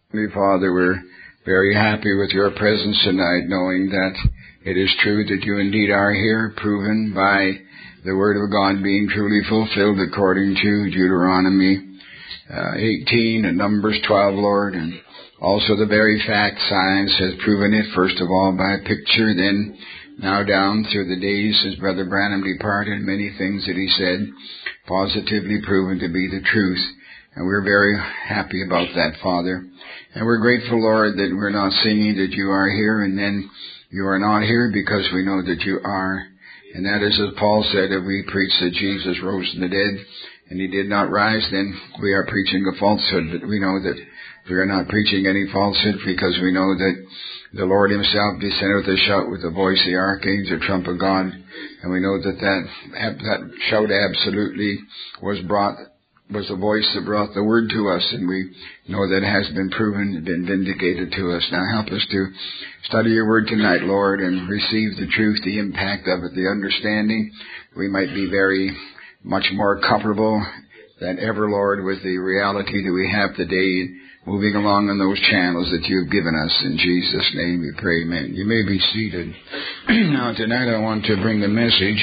Heavenly Father, we're very happy with your presence tonight, knowing that it is true that you indeed are here, proven by the Word of God being truly fulfilled according to Deuteronomy 18 and Numbers 12, Lord, and also the very fact science has proven it, first of all by picture, then now down through the days as Brother Branham departed, many things that he said positively proven to be the truth. And we're very happy about that, Father. And we're grateful, Lord, that we're not singing that you are here and then you are not here, because we know that you are. And that is, as Paul said, if we preach that Jesus rose from the dead and he did not rise, then we are preaching a falsehood. But we know that we are not preaching any falsehood, because we know that the Lord himself descended with a shout, with the voice of the archangel, the trump of God. And we know that shout absolutely was the voice that brought the word to us, and we know that it has been proven, been vindicated to us. Now help us to study your word tonight, Lord, and receive the truth, the impact of it, the understanding. We might be very much more comfortable than ever, Lord, with the reality that we have today, moving along on those channels that you've given us. In Jesus' name we pray, amen. You may be seated. Now tonight I want to bring the message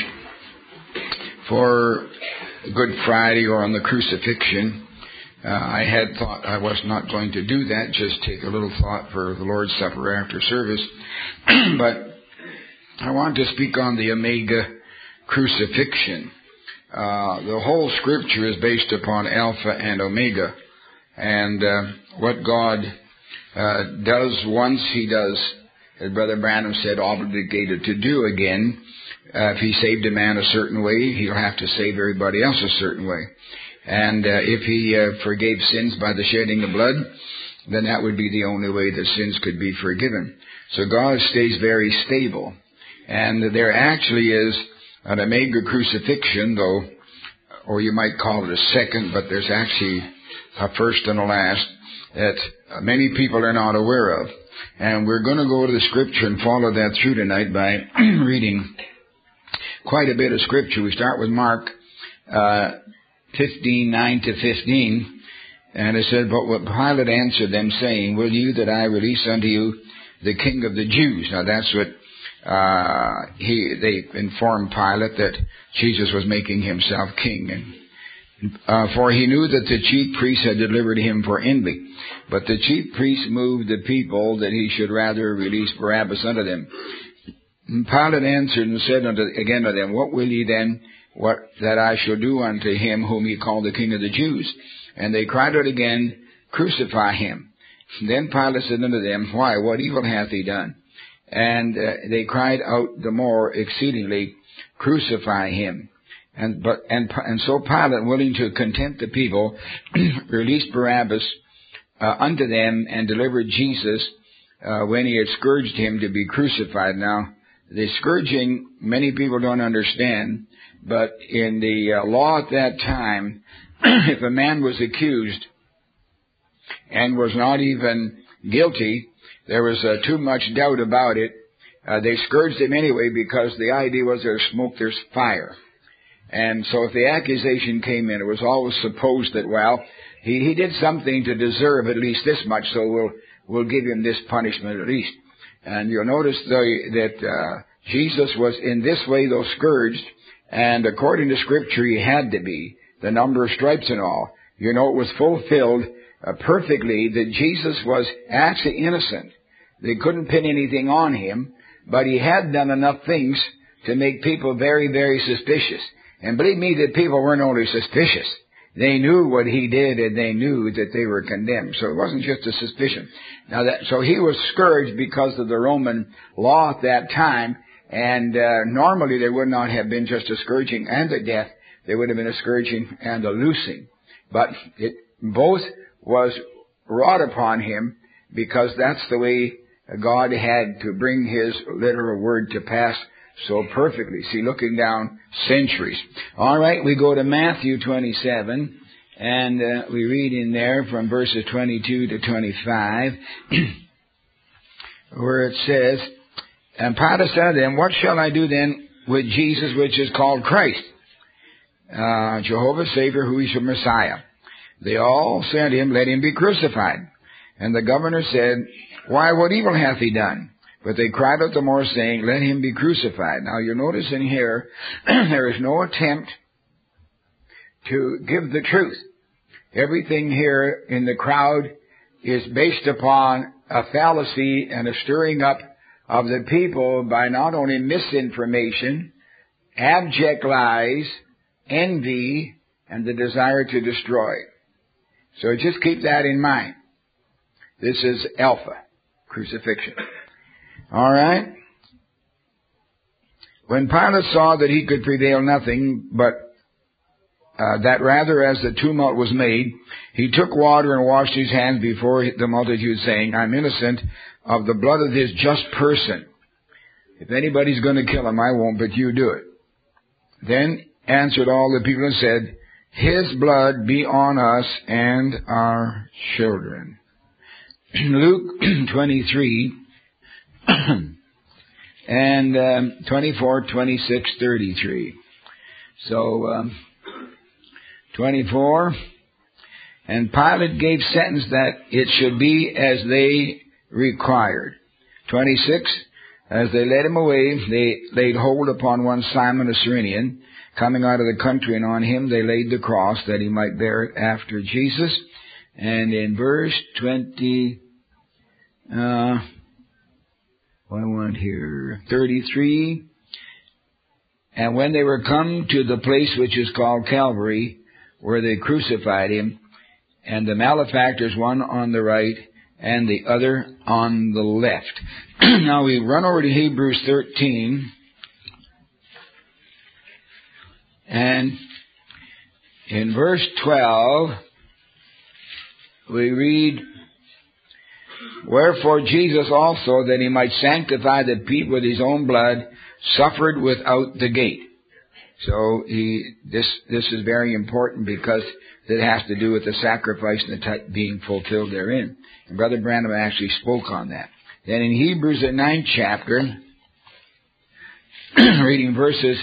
for Good Friday, or on the crucifixion. I had thought I was not going to do that, just take a little thought for the Lord's Supper after service. But I want to speak on the Omega crucifixion. The whole Scripture is based upon Alpha and Omega. And what God does once, he does, as Brother Branham said, obligated to do again. If he saved a man a certain way, he'll have to save everybody else a certain way. And if he forgave sins by the shedding of blood, then that would be the only way that sins could be forgiven. So God stays very stable. And there actually is an Omega crucifixion, though, or you might call it a second, but there's actually a first and a last that many people are not aware of. And we're going to go to the Scripture and follow that through tonight by reading quite a bit of Scripture. We start with Mark 15:9 to 15. And it said, "But what Pilate answered them, saying, Will you that I release unto you the King of the Jews?" Now that's what they informed Pilate, that Jesus was making himself king. And for he knew that the chief priests had delivered him for envy. But the chief priests moved the people that he should rather release Barabbas unto them. And Pilate answered and said again to them, What will ye then that I shall do unto him whom ye call the King of the Jews? And they cried out again, Crucify him. And then Pilate said unto them, Why, what evil hath he done? And they cried out the more exceedingly, Crucify him. And so Pilate, willing to content the people, released Barabbas unto them, and delivered Jesus when he had scourged him to be crucified. Now, the scourging, many people don't understand, but in the law at that time, if a man was accused and was not even guilty, there was too much doubt about it. They scourged him anyway, because the idea was there's smoke, there's fire. And so if the accusation came in, it was always supposed that, well, he did something to deserve at least this much, so we'll give him this punishment at least. And you'll notice that Jesus was in this way, though, scourged, and according to Scripture, he had to be, the number of stripes and all. You know, it was fulfilled perfectly that Jesus was actually innocent. They couldn't pin anything on him, but he had done enough things to make people very, very suspicious. And believe me, the people weren't only suspicious. They knew what he did, and they knew that they were condemned. So it wasn't just a suspicion. So he was scourged because of the Roman law at that time, and normally there would not have been just a scourging and a death. There would have been a scourging and a loosing. But both was wrought upon him, because that's the way God had to bring his literal word to pass so perfectly. See, looking down centuries. All right, we go to Matthew 27, and we read in there from verses 22 to 25, where it says, And Pilate said to them, What shall I do then with Jesus, which is called Christ? Jehovah's Savior, who is your Messiah. They all said to him, Let him be crucified. And the governor said, Why, what evil hath he done? But they cried out the more, saying, Let him be crucified. Now you'll notice in here, there is no attempt to give the truth. Everything here in the crowd is based upon a fallacy and a stirring up of the people by not only misinformation, abject lies, envy, and the desire to destroy. So just keep that in mind. This is Alpha, crucifixion. All right? When Pilate saw that he could prevail nothing, but that rather as the tumult was made, he took water and washed his hands before the multitude, saying, I'm innocent of the blood of this just person. If anybody's going to kill him, I won't, but you do it. Then answered all the people and said, His blood be on us and our children. Luke 23 and 24, 26, 33. So, 24, and Pilate gave sentence that it should be as they required. 26, as they led him away, they laid hold upon one Simon a Cyrenian, coming out of the country, and on him they laid the cross that he might bear it after Jesus. And in verse 33, and when they were come to the place which is called Calvary, where they crucified him, and the malefactors, one on the right and the other on the left. Now we run over to Hebrews 13, and in verse 12, we read, Wherefore Jesus also, that he might sanctify the people with his own blood, suffered without the gate. So this is very important because it has to do with the sacrifice and the type being fulfilled therein. And Brother Branham actually spoke on that. Then in Hebrews, the 9th chapter, reading verses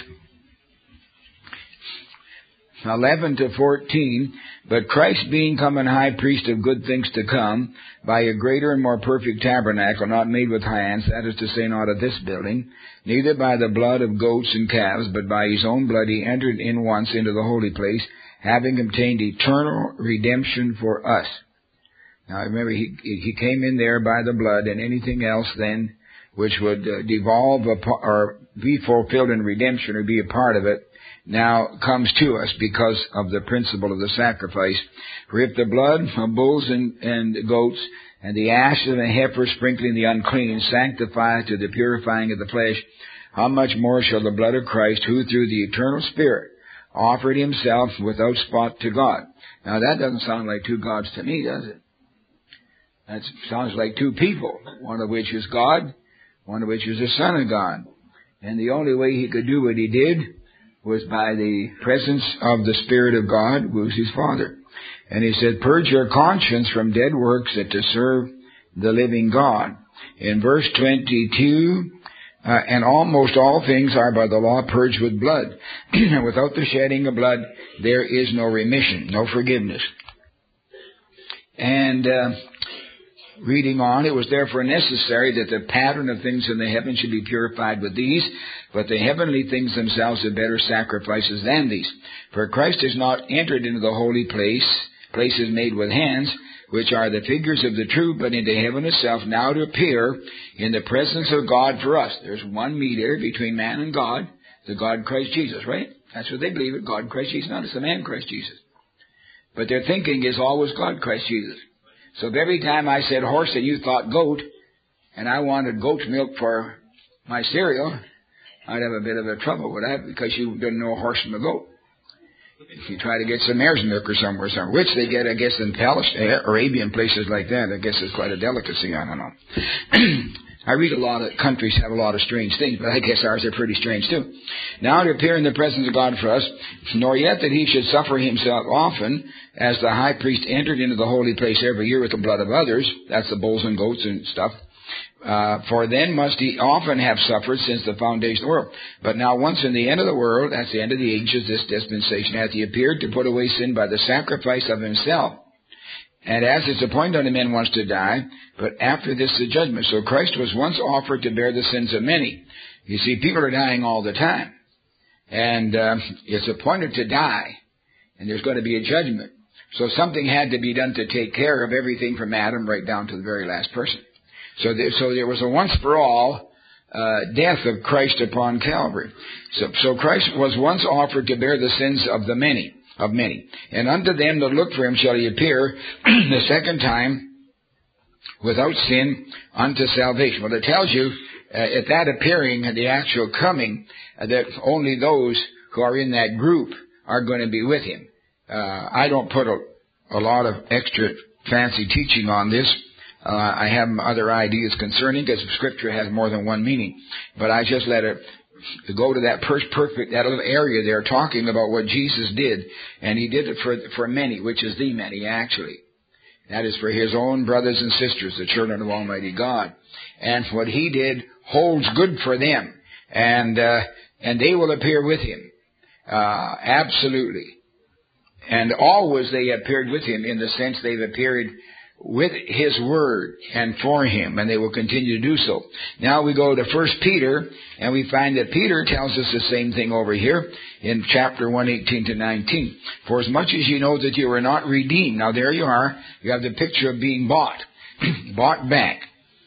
11 to 14, But Christ being come an high priest of good things to come, by a greater and more perfect tabernacle, not made with hands, that is to say, not of this building, neither by the blood of goats and calves, but by his own blood he entered in once into the holy place, having obtained eternal redemption for us. Now remember, he came in there by the blood, and anything else then which would devolve or be fulfilled in redemption or be a part of it, now comes to us because of the principle of the sacrifice. For if the blood of bulls and goats and the ashes of a heifer sprinkling the unclean sanctify to the purifying of the flesh, how much more shall the blood of Christ, who through the eternal Spirit offered himself without spot to God. Now that doesn't sound like two gods to me, does it? That sounds like two people, one of which is God, one of which is the Son of God. And the only way he could do what he did was by the presence of the Spirit of God, who was his Father. And he said, Purge your conscience from dead works that to serve the living God. In verse 22, and almost all things are by the law purged with blood. And without the shedding of blood, there is no remission, no forgiveness. And reading on, it was therefore necessary that the pattern of things in the heavens should be purified with these, but the heavenly things themselves are better sacrifices than these. For Christ has not entered into the holy places made with hands, which are the figures of the true, but into heaven itself, now to appear in the presence of God for us. There's one mediator between man and God, the God Christ Jesus, right? That's what they believe it, God Christ Jesus. Not it's the man Christ Jesus. But their thinking is always God Christ Jesus. So if every time I said horse and you thought goat, and I wanted goat's milk for my cereal, I'd have a bit of a trouble with that because you didn't know a horse from a goat. If you try to get some mare's milk or somewhere, which they get, I guess, in Palestine, Arabian places like that, I guess it's quite a delicacy, I don't know. I read a lot of countries have a lot of strange things, but I guess ours are pretty strange too. Now to appear in the presence of God for us, nor yet that he should suffer himself often, as the high priest entered into the holy place every year with the blood of others, that's the bulls and goats and stuff, for then must he often have suffered since the foundation of the world. But now once in the end of the world, that's the end of the ages, this dispensation, hath he appeared to put away sin by the sacrifice of himself. And as it's appointed unto men once to die, but after this the judgment. So Christ was once offered to bear the sins of many. You see, people are dying all the time. And it's appointed to die. And there's going to be a judgment. So something had to be done to take care of everything from Adam right down to the very last person. So there was a once-for-all death of Christ upon Calvary. So Christ was once offered to bear the sins of many. And unto them that look for him shall he appear the second time without sin unto salvation. Well, it tells you at that appearing, the actual coming, that only those who are in that group are going to be with him. I don't put a lot of extra fancy teaching on this. I have other ideas concerning, because Scripture has more than one meaning. But I just let it go to that that little area there, talking about what Jesus did, and he did it for many, which is the many actually. That is for his own brothers and sisters, the children of Almighty God. And what he did holds good for them, and they will appear with him, absolutely. And always they appeared with him, in the sense they've appeared with his word and for him, and they will continue to do so. Now we go to 1 Peter, and we find that Peter tells us the same thing over here in chapter 1, 18 to 19. For as much as you know that you are not redeemed. Now there you are. You have the picture of being bought. Bought back.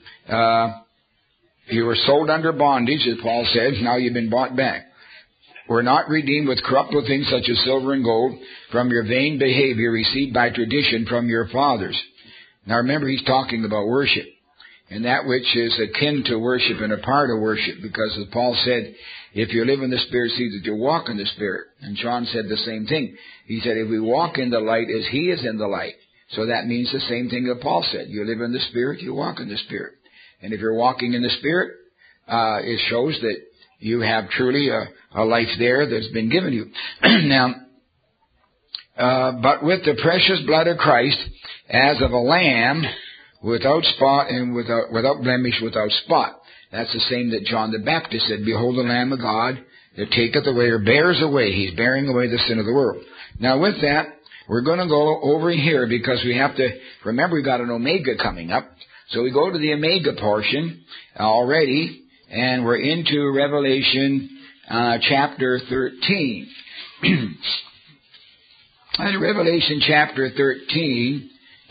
You were sold under bondage, as Paul said. Now you've been bought back. Were not redeemed with corruptible things such as silver and gold from your vain behavior received by tradition from your fathers. Now remember, he's talking about worship, and that which is akin to worship and a part of worship, because as Paul said, if you live in the Spirit, see that you walk in the Spirit. And John said the same thing. He said, if we walk in the light as he is in the light. So that means the same thing that Paul said. You live in the Spirit, you walk in the Spirit. And if you're walking in the Spirit, it shows that you have truly a life there that's been given you. Now, but with the precious blood of Christ, as of a lamb, without spot and without blemish, without spot. That's the same that John the Baptist said, behold the Lamb of God that taketh away, or bears away. He's bearing away the sin of the world. Now with that, we're going to go over here, because we have to, remember we've got an Omega coming up. So we go to the Omega portion already, and we're into Revelation chapter 13. In Revelation chapter 13,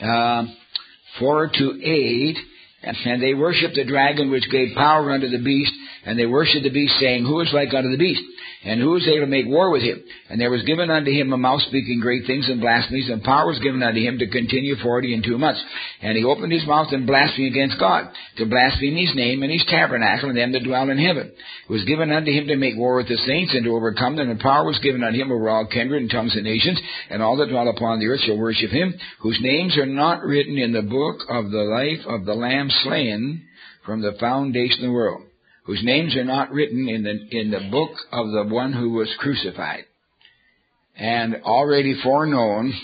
4 to 8, and they worshipped the dragon which gave power unto the beast, and they worshipped the beast, saying, who is like unto the beast? And who is able to make war with him? And there was given unto him a mouth speaking great things and blasphemies, and power was given unto him to continue 42 months. And he opened his mouth and blasphemed against God, to blaspheme his name and his tabernacle, and them that dwell in heaven. It was given unto him to make war with the saints, and to overcome them, and power was given unto him over all kindred and tongues and nations, and all that dwell upon the earth shall worship him, whose names are not written in the book of the life of the Lamb slain from the foundation of the world. Whose names are not written in the book of the one who was crucified. And already foreknown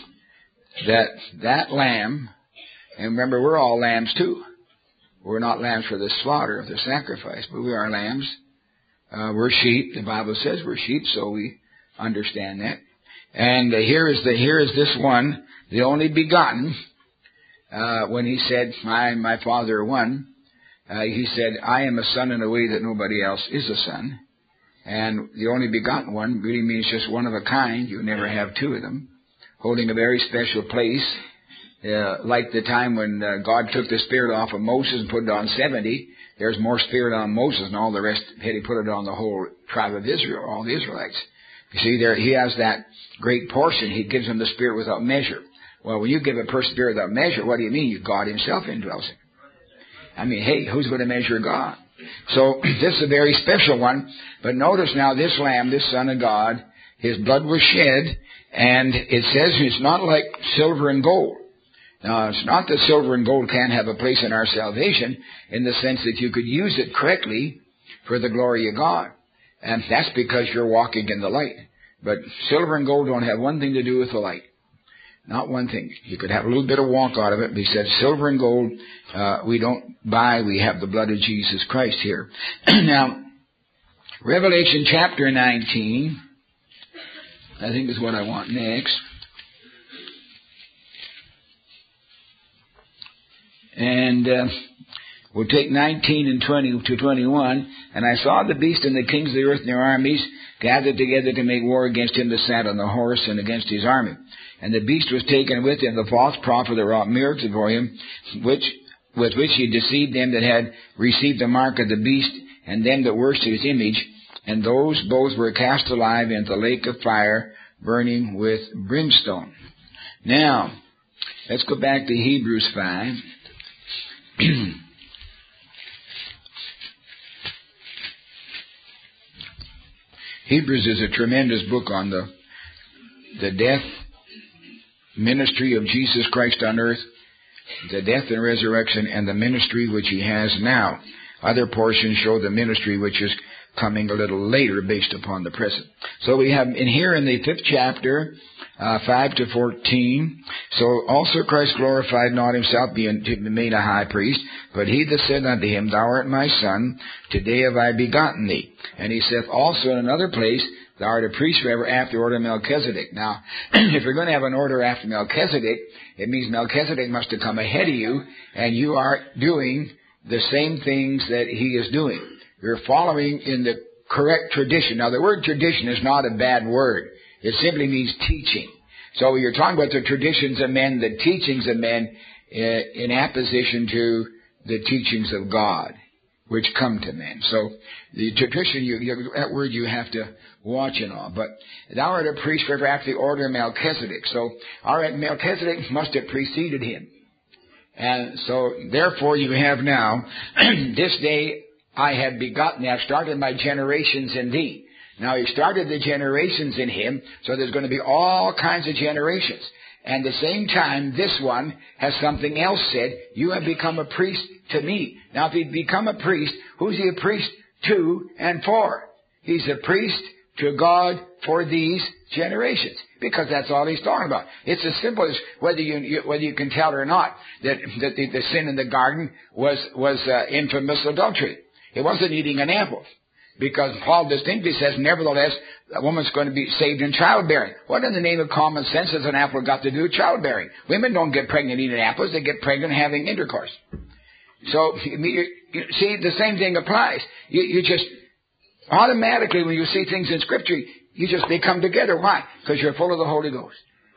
that lamb, and remember we're all lambs too. We're not lambs for the slaughter of the sacrifice, but we are lambs. We're sheep. The Bible says we're sheep, so we understand that. And here is this one, the only begotten, when he said, my Father one. He said, I am a son in a way that nobody else is a son. And the only begotten one really means just one of a kind. You never have two of them. Holding a very special place. Like the time when God took the spirit off of Moses and put it on 70. There's more spirit on Moses and all the rest. Had he put it on the whole tribe of Israel, all the Israelites. You see, there he has that great portion. He gives them the spirit without measure. Well, when you give a person spirit without measure, what do you mean? God himself indwells him. I mean, hey, who's going to measure God? So this is a very special one. But notice now this lamb, this Son of God, his blood was shed, and it says it's not like silver and gold. Now, it's not that silver and gold can't have a place in our salvation, in the sense that you could use it correctly for the glory of God. And that's because you're walking in the light. But silver and gold don't have one thing to do with the light. Not one thing. You could have a little bit of walk out of it, but he said silver and gold we don't buy. We have the blood of Jesus Christ here. Now, Revelation chapter 19, I think is what I want next. And we'll take 19 and 20 to 21. And I saw the beast and the kings of the earth and their armies gathered together to make war against him that sat on the horse and against his army. And the beast was taken with him, the false prophet that wrought miracles for him, with which he deceived them that had received the mark of the beast, and them that worshipped his image. And those both were cast alive into the lake of fire, burning with brimstone. Now, let's go back to Hebrews 5. Hebrews is a tremendous book on the death, ministry of Jesus Christ on earth, the death and resurrection, and the ministry which he has now. Other portions show the ministry which is coming a little later based upon the present. So we have in here in the 5th chapter, 5 to 14. So also Christ glorified not himself, being made a high priest, but he that said unto him, Thou art my son, today have I begotten thee. And he saith also in another place, Thou art a priest forever after the order of Melchizedek. Now, if you're going to have an order after Melchizedek, it means Melchizedek must have come ahead of you, and you are doing the same things that he is doing. You're following in the correct tradition. Now, the word tradition is not a bad word. It simply means teaching. So you're talking about the traditions of men, the teachings of men, in opposition to the teachings of God, which come to men. So the tradition, that word you have to watch and all. But thou art a priest forever after the order of Melchizedek. So, all right, Melchizedek must have preceded him. And so, therefore, you have now, this day I have begotten thee. I've started my generations in thee. Now, he started the generations in him, so there's going to be all kinds of generations. And at the same time, this one has something else said, you have become a priest to me. Now, if he become a priest, who's he a priest to and for? He's a priest to God for these generations. Because that's all he's talking about. It's as simple as whether you can tell or not that the sin in the garden was infamous adultery. It wasn't eating an apple. Because Paul distinctly says, nevertheless, a woman's going to be saved in childbearing. What in the name of common sense has an apple got to do with childbearing? Women don't get pregnant eating apples. They get pregnant having intercourse. So, you see, the same thing applies. You just, automatically when you see things in Scripture, they come together. Why? Because you're full of the Holy Ghost.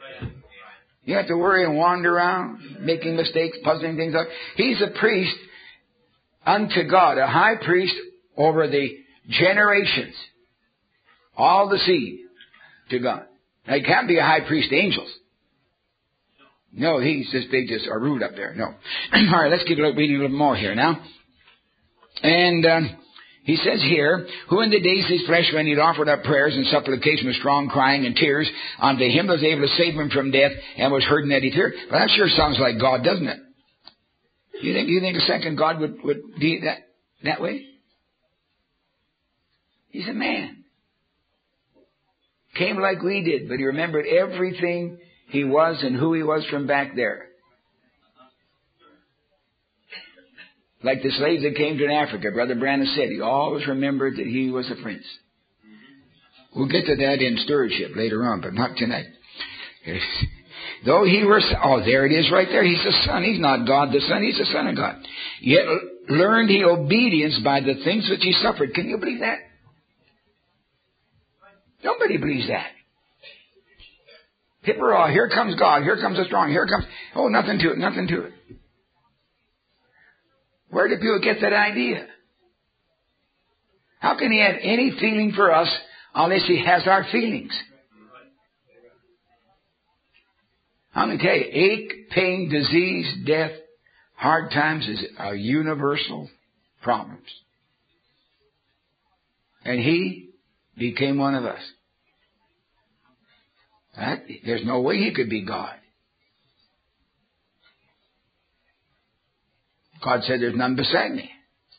You have to worry and wander around, making mistakes, puzzling things up. He's a priest unto God, a high priest over the generations, all the seed to God. Now, he can't be a high priest to angels. No, he's just big as a root up there. No. All right, let's keep reading a little more here now. And he says here, who in the days of his flesh, when he had offered up prayers and supplication with strong crying and tears unto him that was able to save him from death, and was heard in that he feared. Well, that sure sounds like God, doesn't it? You think a second God would be that way? He's a man. Came like we did, but he remembered everything he was and who he was from back there. Like the slaves that came to Africa, Brother Branham said, he always remembered that he was a prince. We'll get to that in stewardship later on, but not tonight. Though he were, there it is right there. He's the Son. He's not God the Son. He's the Son of God. Yet learned he obedience by the things which he suffered. Can you believe that? Nobody believes that. Hipperah, here comes God. Here comes the strong. Here comes, nothing to it, nothing to it. Where did people get that idea? How can he have any feeling for us unless he has our feelings? I'm going to tell you, ache, pain, disease, death, hard times are universal problems. And he became one of us. There's no way he could be God. God said, there's none beside me.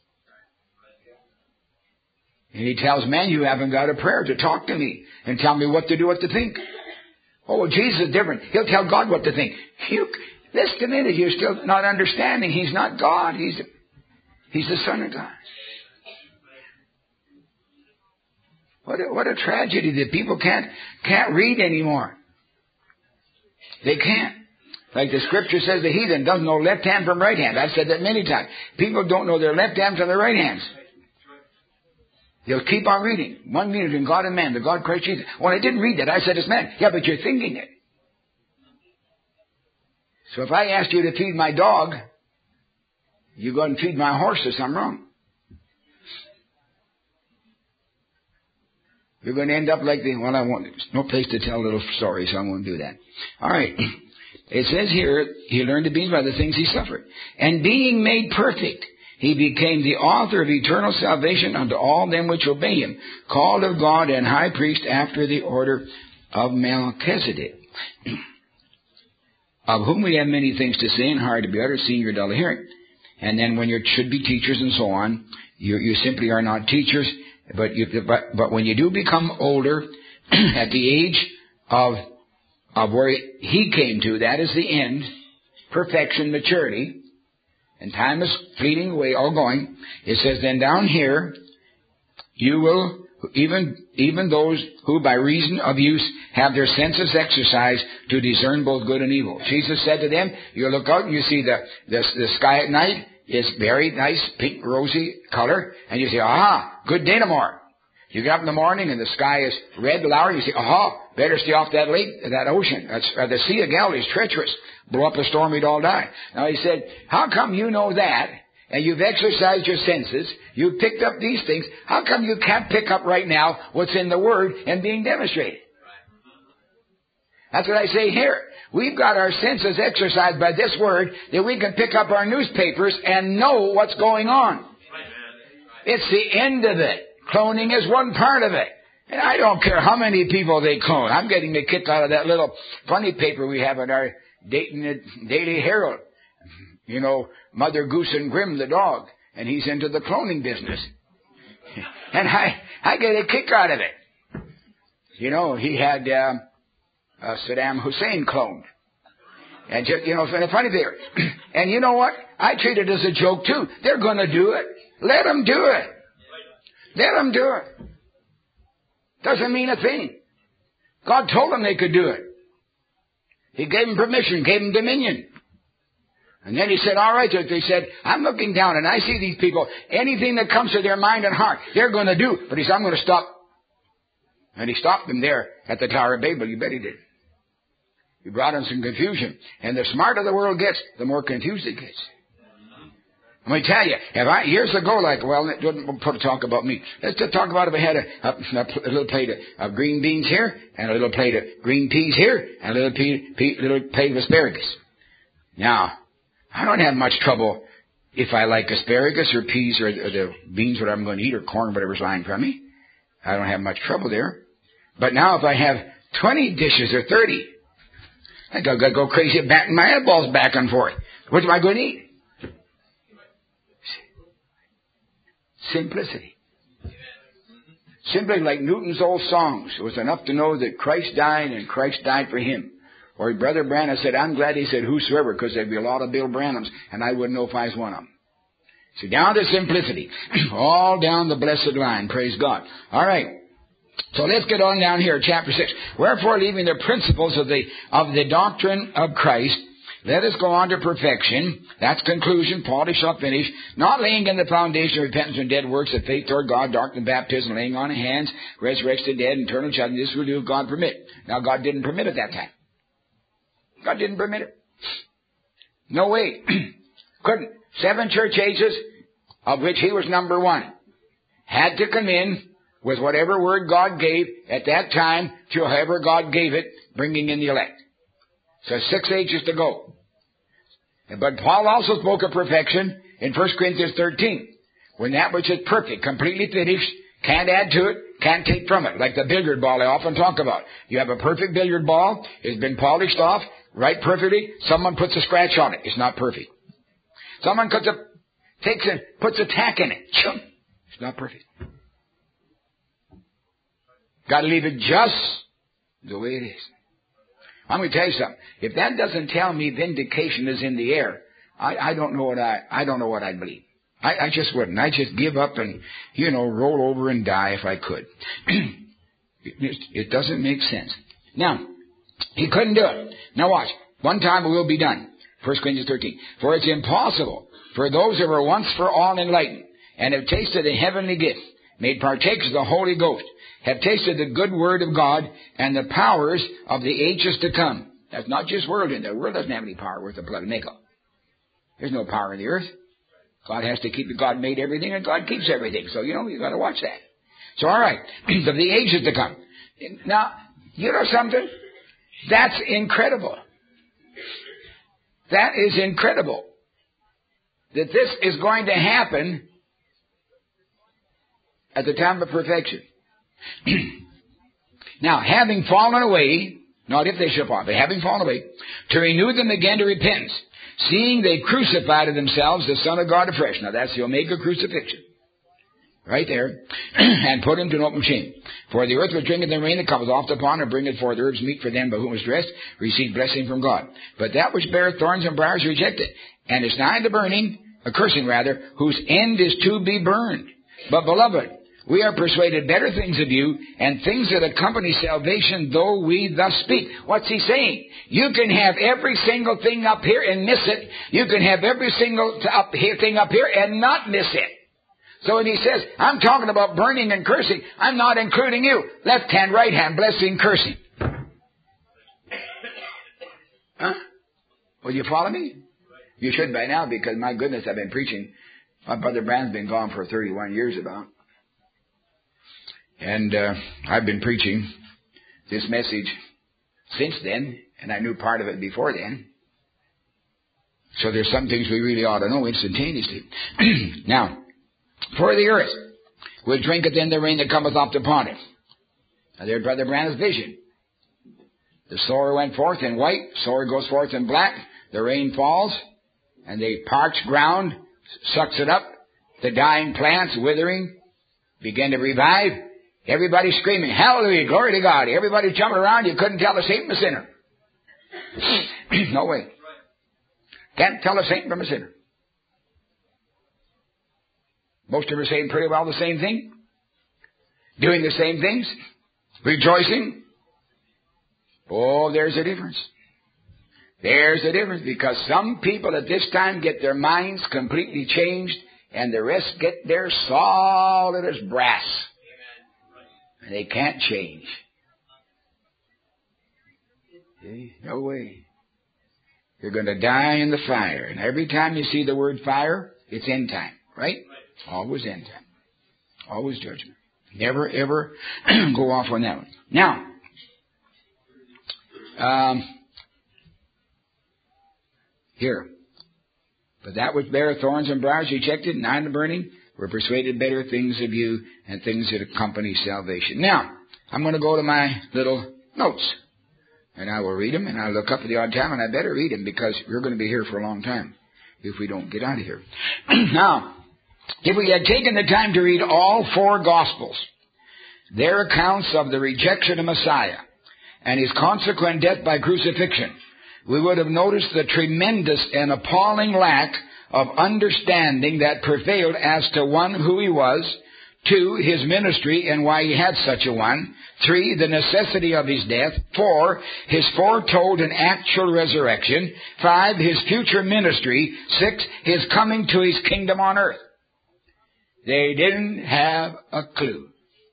And he tells man, you haven't got a prayer to talk to me and tell me what to do, what to think. Oh, Jesus is different. He'll tell God what to think. Listen to me, that you're still not understanding. He's not God. He's the Son of God. What a tragedy that people can't read anymore. They can't. Like the scripture says, the heathen doesn't know left hand from right hand. I've said that many times. People don't know their left hand from their right hands. They'll keep on reading. One unit in God and man, the God Christ Jesus. Well, I didn't read that. I said it's man. Yeah, but you're thinking it. So if I asked you to feed my dog, you go and feed my horse, there's something wrong. You're going to end up like well, I won't, there's no place to tell a little story, so I won't do that. All right. It says here, he learned to be by the things he suffered. And being made perfect, he became the author of eternal salvation unto all them which obey him, called of God and high priest after the order of Melchizedek, of whom we have many things to say and hard to be uttered, seeing you're dull of hearing. And then when you should be teachers and so on, you simply are not teachers, but when you do become older, at the age of where he came to, that is the end, perfection, maturity, and time is fleeting away, all going. It says, then down here, you will, even those who by reason of use have their senses exercised to discern both good and evil. Jesus said to them, you look out and you see the sky at night is very nice, pink, rosy color, and you say, aha, good day tomorrow. You get up in the morning and the sky is red, lowering, you say, aha, better stay off that lake, that ocean. The Sea of Galilee is treacherous. Blow up a storm, we'd all die. Now he said, how come you know that, and you've exercised your senses, you've picked up these things, how come you can't pick up right now what's in the Word and being demonstrated? That's what I say here. We've got our senses exercised by this Word that we can pick up our newspapers and know what's going on. It's the end of it. Cloning is one part of it. And I don't care how many people they clone. I'm getting a kick out of that little funny paper we have in our Dayton Daily Herald. You know, Mother Goose and Grim the dog. And he's into the cloning business. And I get a kick out of it. You know, he had Saddam Hussein cloned. And just, you know, it's been a funny paper. And you know what? I treat it as a joke too. They're going to do it. Let them do it. Let them do it. Doesn't mean a thing. God told them they could do it. He gave them permission, gave them dominion. And then he said, all right, they said, I'm looking down and I see these people, anything that comes to their mind and heart, they're going to do. But he said, I'm going to stop. And he stopped them there at the Tower of Babel. You bet he did. He brought in some confusion. And the smarter the world gets, the more confused it gets. Let me tell you, years ago, don't talk about me. Let's just talk about if I had a little plate of green beans here, and a little plate of green peas here, and a little plate of asparagus. Now, I don't have much trouble if I like asparagus or peas or the beans, whatever I'm going to eat, or corn, whatever's lying from me. I don't have much trouble there. But now if I have 20 dishes or 30, I got to go crazy batting my eyeballs back and forth. What am I going to eat? Simplicity. Simply like Newton's old songs. It was enough to know that Christ died and Christ died for him. Or Brother Branham said, I'm glad he said whosoever, because there'd be a lot of Bill Branhams and I wouldn't know if I was one of them. So down to simplicity. All down the blessed line. Praise God. All right. So let's get on down here, chapter 6. Wherefore, leaving the principles of the doctrine of Christ, let us go on to perfection. That's conclusion. Paul shall finish. Not laying in the foundation of repentance and dead works of faith toward God, doctrine, baptism, laying on of hands, resurrection of the dead, eternal judgment. This will do if God permit. Now, God didn't permit it that time. God didn't permit it. No way. Couldn't. 7 church ages, of which he was number 1, had to come in with whatever word God gave at that time to however God gave it, bringing in the elect. So 6 ages to go. But Paul also spoke of perfection in 1 Corinthians 13. When that which is perfect, completely finished, can't add to it, can't take from it. Like the billiard ball I often talk about. You have a perfect billiard ball, it's been polished off, right perfectly, someone puts a scratch on it. It's not perfect. Someone puts a tack in it. It's not perfect. Got to leave it just the way it is. I'm going to tell you something. If that doesn't tell me vindication is in the air, I don't know what I believe. I just wouldn't. I just give up and, roll over and die if I could. It doesn't make sense. Now, he couldn't do it. Now watch. One time it will be done. 1 Corinthians 13. For it's impossible for those who were once for all enlightened, and have tasted the heavenly gift, made partakers of the Holy Ghost, have tasted the good word of God, and the powers of the ages to come. That's not just world in there. The world doesn't have any power worth a plug of nickel. There's no power in the earth. God has to keep it. God made everything, and God keeps everything. So, you've got to watch that. So, all right. Of the ages to come. Now, you know something? That's incredible. That is incredible. That this is going to happen at the time of perfection. Now, having fallen away, not if they shall fall, but having fallen away, to renew them again to repentance, seeing they crucified to themselves the Son of God afresh. Now, that's the Omega crucifixion. Right there. And put him to an open shame. For the earth which drinketh the rain that cometh oft upon her, bringeth forth herbs meet for them by whom is dressed, receive blessing from God. But that which beareth thorns and briars rejected, and is nigh to burning, a cursing rather, whose end is to be burned. But beloved, we are persuaded better things of you, and things that accompany salvation, though we thus speak. What's he saying? You can have every single thing up here and miss it. You can have every single thing up here and not miss it. So when he says, I'm talking about burning and cursing, I'm not including you. Left hand, right hand, blessing, cursing. Huh? Will you follow me? You should by now, because my goodness, I've been preaching. My brother Bran's been gone for 31 years about. And I've been preaching this message since then, and I knew part of it before then. So there's some things we really ought to know instantaneously. Now, for the earth will drinketh in the rain that cometh oft upon it. Now there's Brother Bran's vision. The sower went forth in white, sower goes forth in black, the rain falls, and the parched ground sucks it up, the dying plants withering, begin to revive. Everybody screaming, hallelujah, glory to God. Everybody jumping around, you couldn't tell a saint from a sinner. No way. Can't tell a saint from a sinner. Most of them are saying pretty well the same thing. Doing the same things. Rejoicing. Oh, there's a difference. There's a difference, because some people at this time get their minds completely changed, and the rest get their solid as brass. And they can't change. Okay? No way. You're going to die in the fire. And every time you see the word fire, it's end time. Right? Always end time. Always judgment. Never, ever go off on that one. Now, here. But that which beareth thorns and briars rejected, nigh unto burning, we're persuaded better things of you, and things that accompany salvation. Now, I'm going to go to my little notes. And I will read them, and I'll look up at the odd time, and I better read them, because we're going to be here for a long time if we don't get out of here. Now, if we had taken the time to read all four Gospels, their accounts of the rejection of Messiah and his consequent death by crucifixion, we would have noticed the tremendous and appalling lack of understanding that prevailed as to, 1, who he was, 2, his ministry and why he had such a one, 3, the necessity of his death, 4, his foretold and actual resurrection, 5, his future ministry, 6, his coming to his kingdom on earth. They didn't have a clue.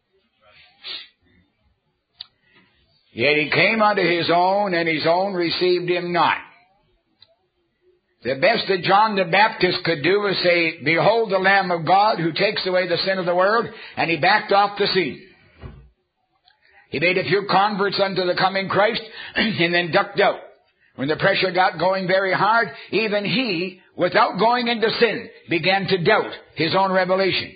Yet he came unto his own, and his own received him not. The best that John the Baptist could do was say, behold the Lamb of God who takes away the sin of the world, and he backed off the scene. He made a few converts unto the coming Christ, and then ducked out. When the pressure got going very hard, even he, without going into sin, began to doubt his own revelation.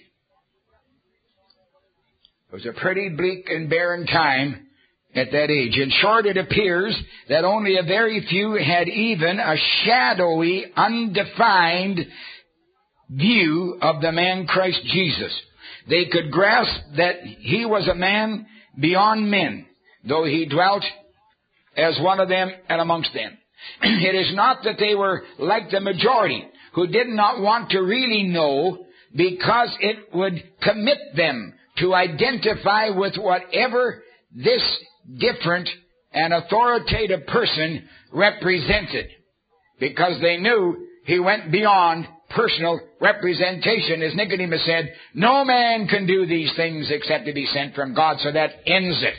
It was a pretty bleak and barren time at that age. In short, it appears that only a very few had even a shadowy, undefined view of the man Christ Jesus. They could grasp that he was a man beyond men, though he dwelt as one of them and amongst them. It is not that they were like the majority, who did not want to really know, because it would commit them to identify with whatever this different an authoritative person represented, because they knew he went beyond personal representation. As Nicodemus said, no man can do these things except to be sent from God, so that ends it.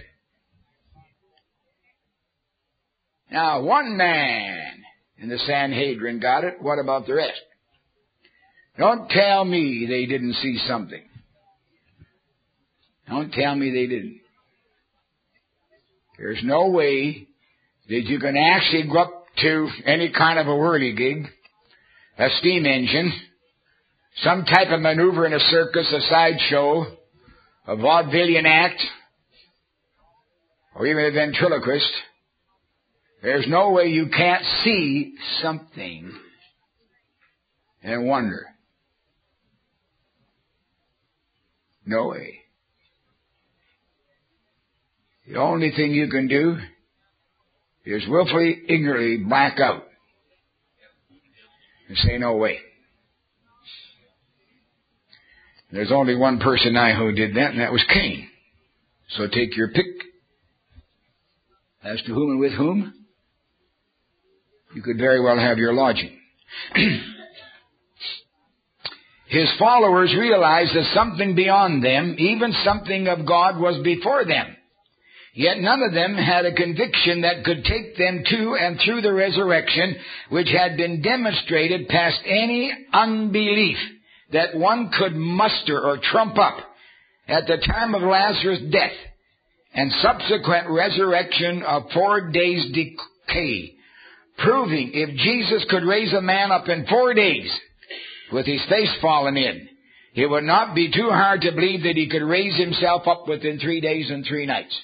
Now, one man in the Sanhedrin got it. What about the rest? Don't tell me they didn't see something. Don't tell me they didn't. There's no way that you can actually go up to any kind of a whirligig, a steam engine, some type of maneuver in a circus, a sideshow, a vaudevillian act, or even a ventriloquist. There's no way you can't see something and wonder. No way. The only thing you can do is willfully, ignorantly black out and say, no way. There's only one person who did that, and that was Cain. So take your pick. As to whom and with whom, you could very well have your lodging. His followers realized that something beyond them, even something of God, was before them. Yet none of them had a conviction that could take them to and through the resurrection, which had been demonstrated past any unbelief that one could muster or trump up at the time of Lazarus' death and subsequent resurrection of 4 days' decay, proving if Jesus could raise a man up in 4 days with his face fallen in, it would not be too hard to believe that he could raise himself up within 3 days and 3 nights.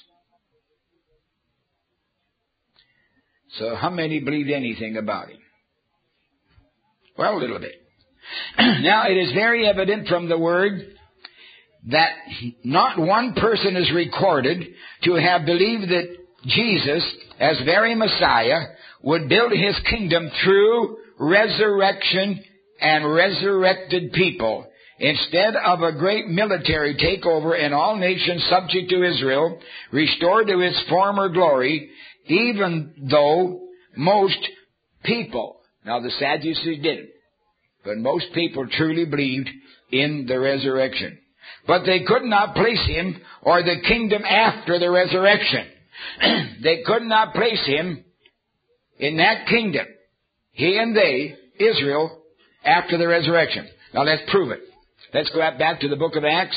So how many believed anything about him? Well, a little bit. Now, it is very evident from the Word that not one person is recorded to have believed that Jesus, as very Messiah, would build his kingdom through resurrection and resurrected people, instead of a great military takeover in all nations subject to Israel, restored to its former glory, even though most people, now the Sadducees didn't, but most people truly believed in the resurrection. But they could not place him or the kingdom after the resurrection. They could not place him in that kingdom, he and they, Israel, after the resurrection. Now let's prove it. Let's go back to the book of Acts.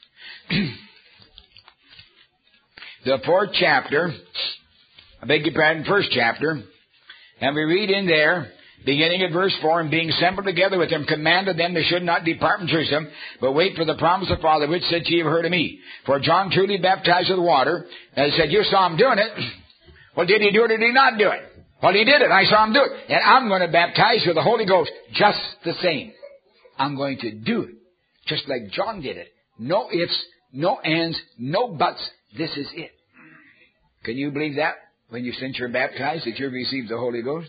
The 4th chapter, first chapter, and we read in there, beginning at verse 4, and being assembled together with them, commanded them they should not depart from Jerusalem, but wait for the promise of the Father, which said, ye have heard of me. For John truly baptized with water, and said, you saw him doing it. Well, did he do it or did he not do it? Well, he did it. I saw him do it. And I'm going to baptize with the Holy Ghost just the same. I'm going to do it just like John did it. No ifs, no ands, no buts. This is it. Can you believe that? When since you're baptized, that you've received the Holy Ghost?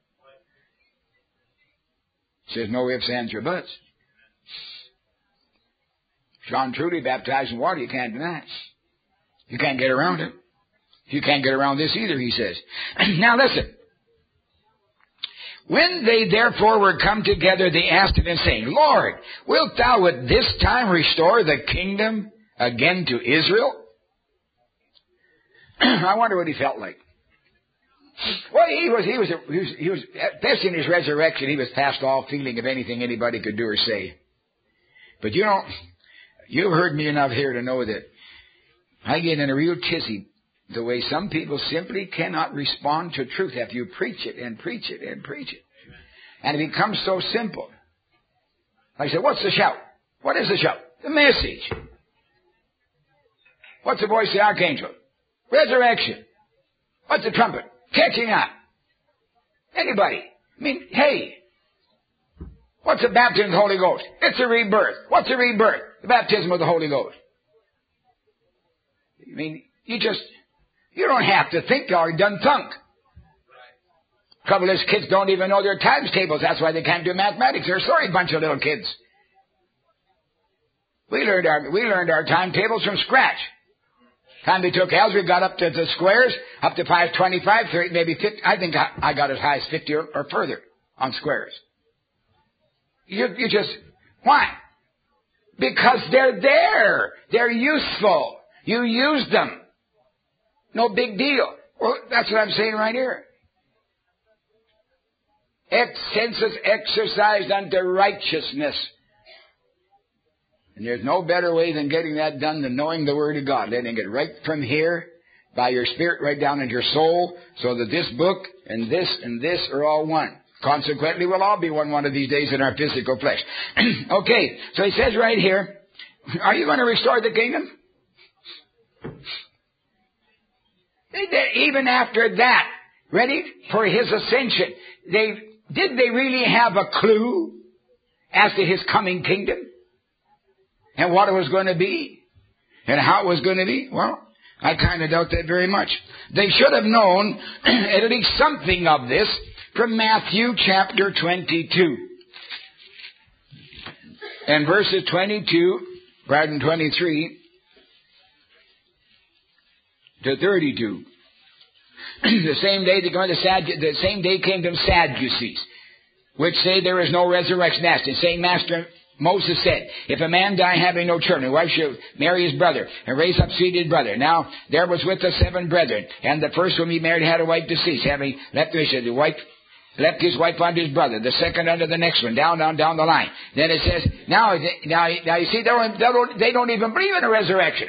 It says no ifs, ands, or buts. John truly baptized in water, you can't deny it. You can't get around it. You can't get around this either, he says. Now listen. When they therefore were come together, they asked him, saying, Lord, wilt thou at this time restore the kingdom again to Israel? I wonder what he felt like. Well, he was, especially in his resurrection, he was past all feeling of anything anybody could do or say. But you've heard me enough here to know that I get in a real tizzy the way some people simply cannot respond to truth after you preach it and preach it and preach it. And it becomes so simple. Like I said, what's the shout? What is the shout? The message. What's the voice of the archangel? Resurrection. What's the trumpet? Catching up. Anybody. I mean, hey. What's the baptism of the Holy Ghost? It's a rebirth. What's a rebirth? The baptism of the Holy Ghost. I mean, you don't have to think, you already done thunk. Trouble is, kids don't even know their times tables. That's why they can't do mathematics. They're a sorry bunch of little kids. We learned our timetables from scratch. Time they took Ellsworth, got up to the squares, up to 525, 30, maybe 50. I think I got as high as 50 or further on squares. You just, why? Because they're there. They're useful. You use them. No big deal. Well, that's what I'm saying right here. Senses exercised unto righteousness. And there's no better way than getting that done than knowing the Word of God. Letting it right from here, by your spirit, right down into your soul, so that this book and this are all one. Consequently, we'll all be one of these days in our physical flesh. Okay, so he says right here, are you going to restore the kingdom? Even after that, ready for his ascension, did they really have a clue as to his coming kingdom? And what it was going to be? And how it was going to be? Well, I kind of doubt that very much. They should have known at least something of this from Matthew chapter 22. And verses 23 to 32. The same day came them Sadducees, which say there is no resurrection. Asked the same master Moses said, if a man die having no children, his wife shall marry his brother and raise up seed his brother. Now there was with us 7 brethren, and the first whom he married had a wife deceased, having left his wife unto his brother, the second unto the next one, down the line. Then it says, now you see, they don't even believe in a resurrection.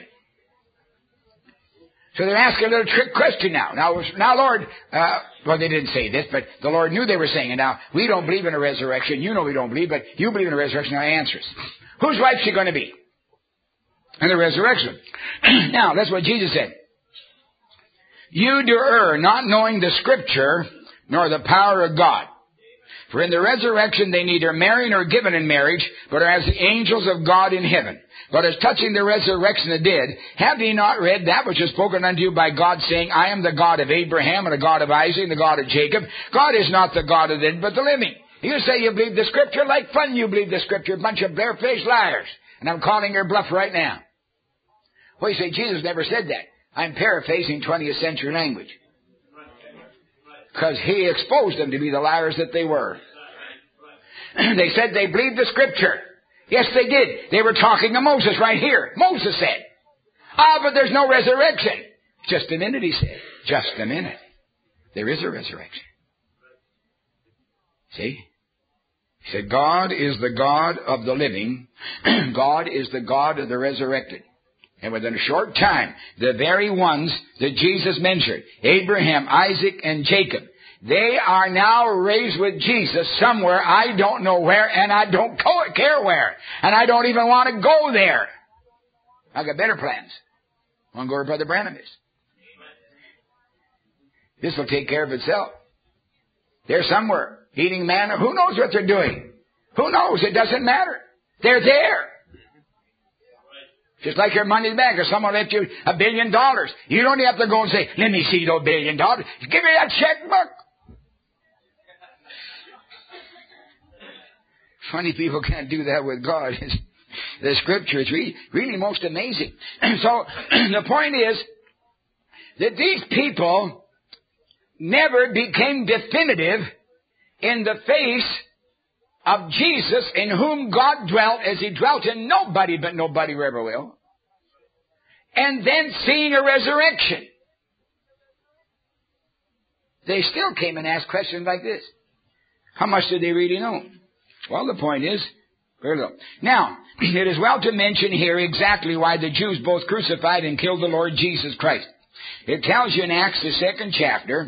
So they're asking a little trick question now. Now, Lord, well, they didn't say this, but the Lord knew they were saying it. Now, we don't believe in a resurrection. You know we don't believe, but you believe in a resurrection. Now, answer us. Whose wife is she going to be? In the resurrection. Now, that's what Jesus said. You do err, not knowing the Scripture, nor the power of God. For in the resurrection they neither marry nor given in marriage, but are as the angels of God in heaven. But as touching the resurrection of the dead, have ye not read that which is spoken unto you by God, saying, I am the God of Abraham, and the God of Isaac, and the God of Jacob. God is not the God of the dead, but the living. You say you believe the Scripture, like fun you believe the Scripture, a bunch of barefaced liars. And I'm calling your bluff right now. Well, you say, Jesus never said that. I'm paraphrasing 20th century language. Because he exposed them to be the liars that they were. They said they believed the Scripture. Yes, they did. They were talking to Moses right here. Moses said, but there's no resurrection. Just a minute, he said. Just a minute. There is a resurrection. See? He said, God is the God of the living. God is the God of the resurrected. And within a short time, the very ones that Jesus mentioned, Abraham, Isaac, and Jacob, they are now raised with Jesus somewhere. I don't know where, and I don't care where. And I don't even want to go there. I got better plans. I want to go where Brother Branham is. This will take care of itself. They're somewhere eating manna. Who knows what they're doing? Who knows? It doesn't matter. They're there. Just like your money back. If someone left you $1 billion, you don't have to go and say, let me see those $1 billion. Give me that checkbook. Funny people can't do that with God. The Scripture is really most amazing. So the point is that these people never became definitive in the face of Jesus, in whom God dwelt as he dwelt in nobody but nobody ever will. And then seeing a resurrection. They still came and asked questions like this. How much did they really know? Well, the point is, very little. Now, it is well to mention here exactly why the Jews both crucified and killed the Lord Jesus Christ. It tells you in Acts, the 2nd chapter,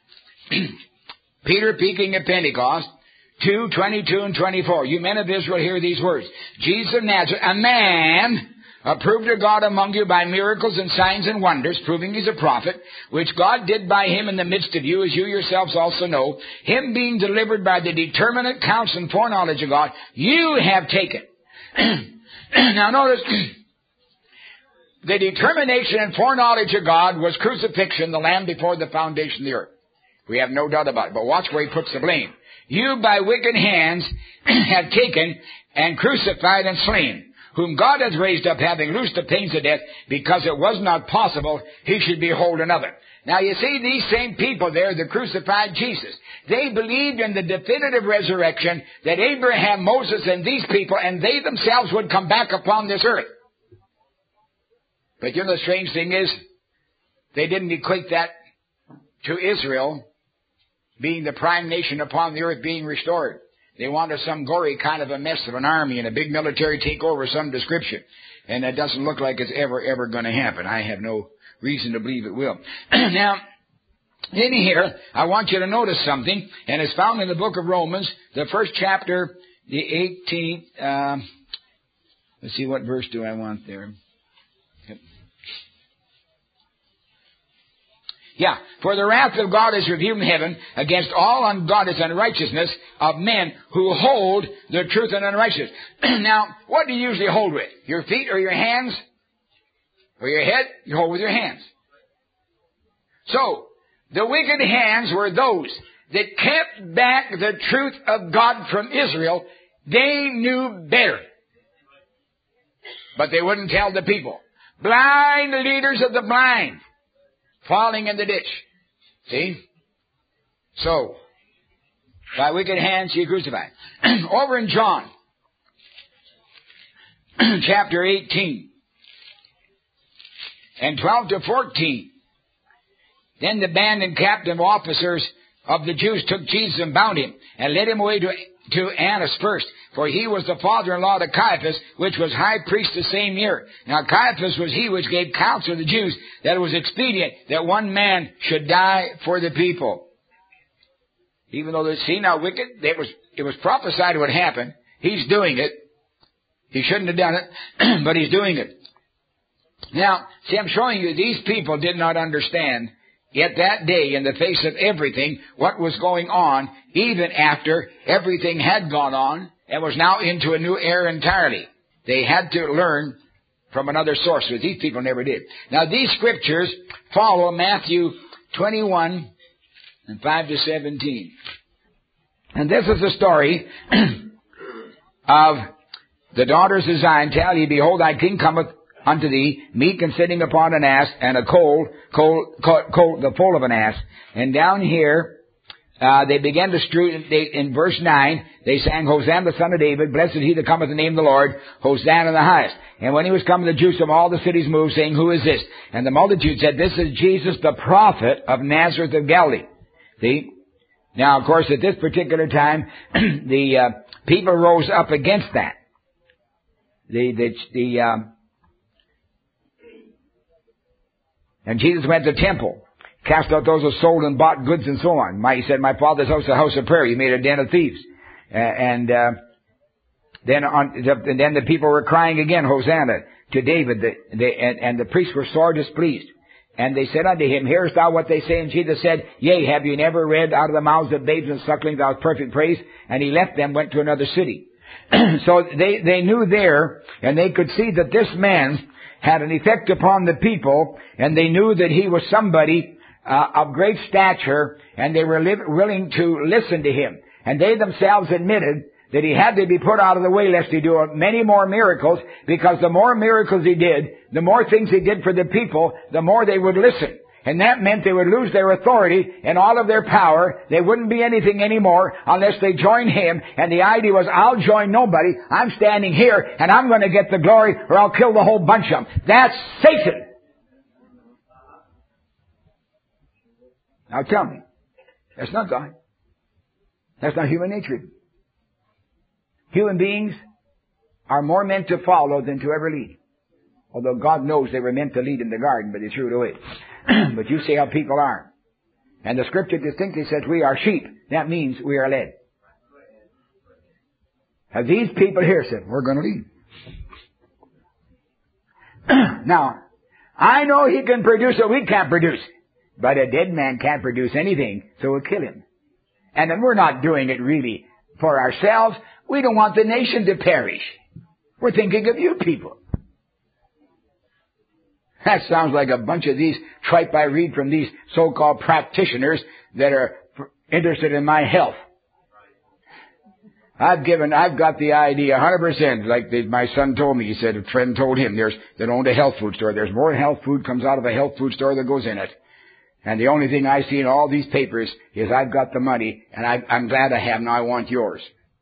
Peter speaking at Pentecost, 2:22 and 24. You men of Israel, hear these words. Jesus of Nazareth, a man approved of God among you by miracles and signs and wonders, proving he's a prophet, which God did by him in the midst of you, as you yourselves also know, him being delivered by the determinate counsel and foreknowledge of God, you have taken. Now notice, the determination and foreknowledge of God was crucifixion, the Lamb before the foundation of the earth. We have no doubt about it. But watch where he puts the blame. You by wicked hands have taken and crucified and slain, whom God has raised up, having loosed the pains of death, because it was not possible he should behold another. Now you see, these same people there that crucified Jesus, they believed in the definitive resurrection that Abraham, Moses, and these people, and they themselves would come back upon this earth. But you know the strange thing is, they didn't equate that to Israel being the prime nation upon the earth being restored. They wanted some gory kind of a mess of an army and a big military takeover of some description. And it doesn't look like it's ever going to happen. I have no reason to believe it will. Now, in here, I want you to notice something, and it's found in the book of Romans, the first chapter, the 18th, let's see, what verse do I want there? Yep. Yeah, for the wrath of God is revealed in heaven against all ungodliness and unrighteousness of men who hold the truth in unrighteousness. Now, what do you usually hold with? Your feet or your hands? Or your head? You hold with your hands. So, the wicked hands were those that kept back the truth of God from Israel. They knew better. But they wouldn't tell the people. Blind leaders of the blind, falling in the ditch. See? So, by wicked hands he crucified. Over in John, chapter 18, and 12 to 14, then the band and captain officers of the Jews took Jesus and bound him, and led him away to Annas first, for he was the father-in-law to Caiaphas, which was high priest the same year. Now Caiaphas was he which gave counsel to the Jews that it was expedient that one man should die for the people. Even though they see now wicked, it was prophesied it would happen. He's doing it. He shouldn't have done it, but he's doing it. Now, see, I'm showing you these people did not understand yet that day, in the face of everything, what was going on, even after everything had gone on and was now into a new era entirely. They had to learn from another source, which these people never did. Now, these scriptures follow Matthew 21 and 5 to 17. And this is the story of the daughters of Zion. Tell ye, behold, thy king cometh unto thee, meek and sitting upon an ass, and a colt, the foal of an ass. And down here, they began to strew, in verse 9, they sang, Hosanna the son of David, blessed he that cometh in the name of the Lord, Hosanna in the highest. And when he was come, the Jews from all the cities moved, saying, who is this? And the multitude said, this is Jesus the prophet of Nazareth of Galilee. See? Now, of course, at this particular time, the people rose up against that. And Jesus went to the temple, cast out those who sold and bought goods and so on. He said, my Father's house is a house of prayer. You made a den of thieves. Then the people were crying again, Hosanna to David. And the priests were sore displeased. And they said unto him, hearest thou what they say? And Jesus said, yea, have you never read out of the mouths of babes and sucklings thou perfect praise? And he left them, went to another city. So they knew there, and they could see that this man had an effect upon the people, and they knew that he was somebody of great stature, and they were willing to listen to him. And they themselves admitted that he had to be put out of the way lest he do many more miracles, because the more miracles he did, the more things he did for the people, the more they would listen. And that meant they would lose their authority and all of their power. They wouldn't be anything anymore unless they joined him. And the idea was, I'll join nobody. I'm standing here and I'm going to get the glory, or I'll kill the whole bunch of them. That's Satan. Now tell me, that's not God. That's not human nature. Human beings are more meant to follow than to ever lead. Although God knows they were meant to lead in the garden, but they threw it away. But you see how people are. And the scripture distinctly says we are sheep. That means we are led. Have these people here said, we're going to lead. Now, I know he can produce what we can't produce. But a dead man can't produce anything, so we'll kill him. And then we're not doing it really for ourselves. We don't want the nation to perish. We're thinking of you people. That sounds like a bunch of these tripe I read from these so-called practitioners that are interested in my health. I've got the idea 100%. Like my son told me, he said a friend told him that owned a health food store. There's more health food comes out of a health food store than goes in it. And the only thing I see in all these papers is I've got the money and I'm glad I have, now I want yours.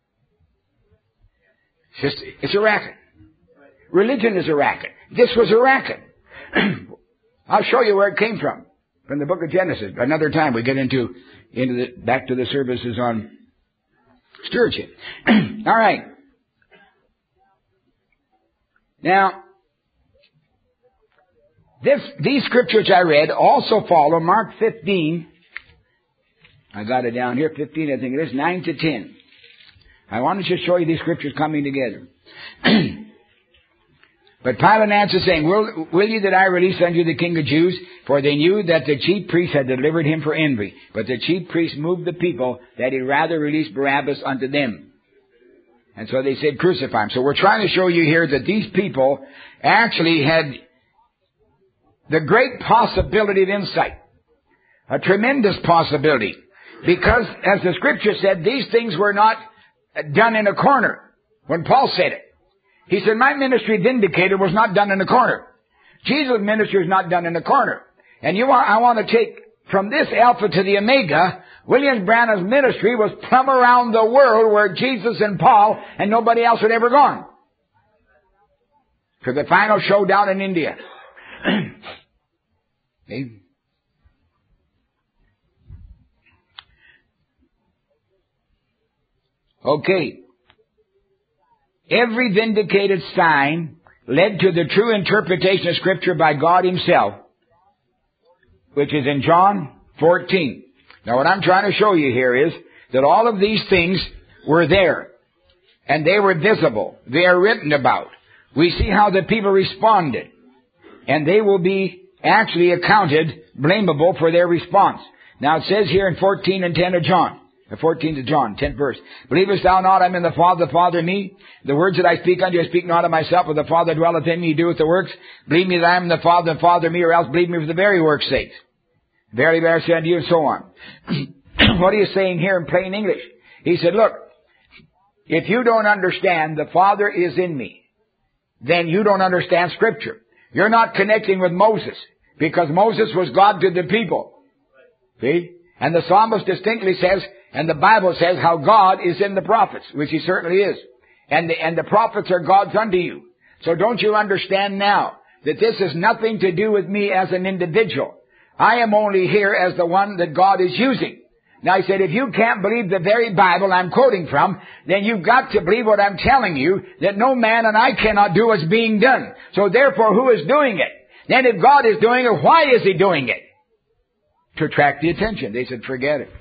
It's a racket. Religion is a racket. This was a racket. I'll show you where it came from the book of Genesis. Another time we get back to the services on stewardship. All right. Now, these scriptures I read also follow Mark 15. I got it down here, 15 I think it is, 9 to 10. I wanted to show you these scriptures coming together. But Pilate answered, saying, Will you that I release unto you the King of Jews? For they knew that the chief priests had delivered him for envy. But the chief priests moved the people that he'd rather release Barabbas unto them. And so they said, Crucify him. So we're trying to show you here that these people actually had the great possibility of insight. A tremendous possibility. Because, as the Scripture said, these things were not done in a corner. When Paul said it. He said, my ministry vindicated was not done in a corner. Jesus' ministry was not done in a corner. And I want to take from this Alpha to the Omega, William Branham's ministry was plumb around the world where Jesus and Paul and nobody else had ever gone. To the final showdown in India. Okay. Okay. Every vindicated sign led to the true interpretation of Scripture by God Himself, which is in John 14. Now what I'm trying to show you here is that all of these things were there, and they were visible. They are written about. We see how the people responded, and they will be actually accounted blamable for their response. Now it says here in 14 and 10 of John, 14 to John, 10th verse. Believest thou not I'm in the Father in me? The words that I speak unto you, I speak not of myself, but the Father dwelleth in me, he doeth the works. Believe me that I am in the Father in me, or else believe me for the very work's sake. Verily, verily, I say unto you, and so on. What are you saying here in plain English? He said, look, if you don't understand the Father is in me, then you don't understand Scripture. You're not connecting with Moses, because Moses was God to the people. See? And the psalmist distinctly says, and the Bible says how God is in the prophets, which He certainly is. And the prophets are God's unto you. So don't you understand now that this has nothing to do with me as an individual. I am only here as the one that God is using. Now he said, if you can't believe the very Bible I'm quoting from, then you've got to believe what I'm telling you, that no man and I cannot do what's being done. So therefore, who is doing it? Then if God is doing it, why is He doing it? To attract the attention. They said, forget it.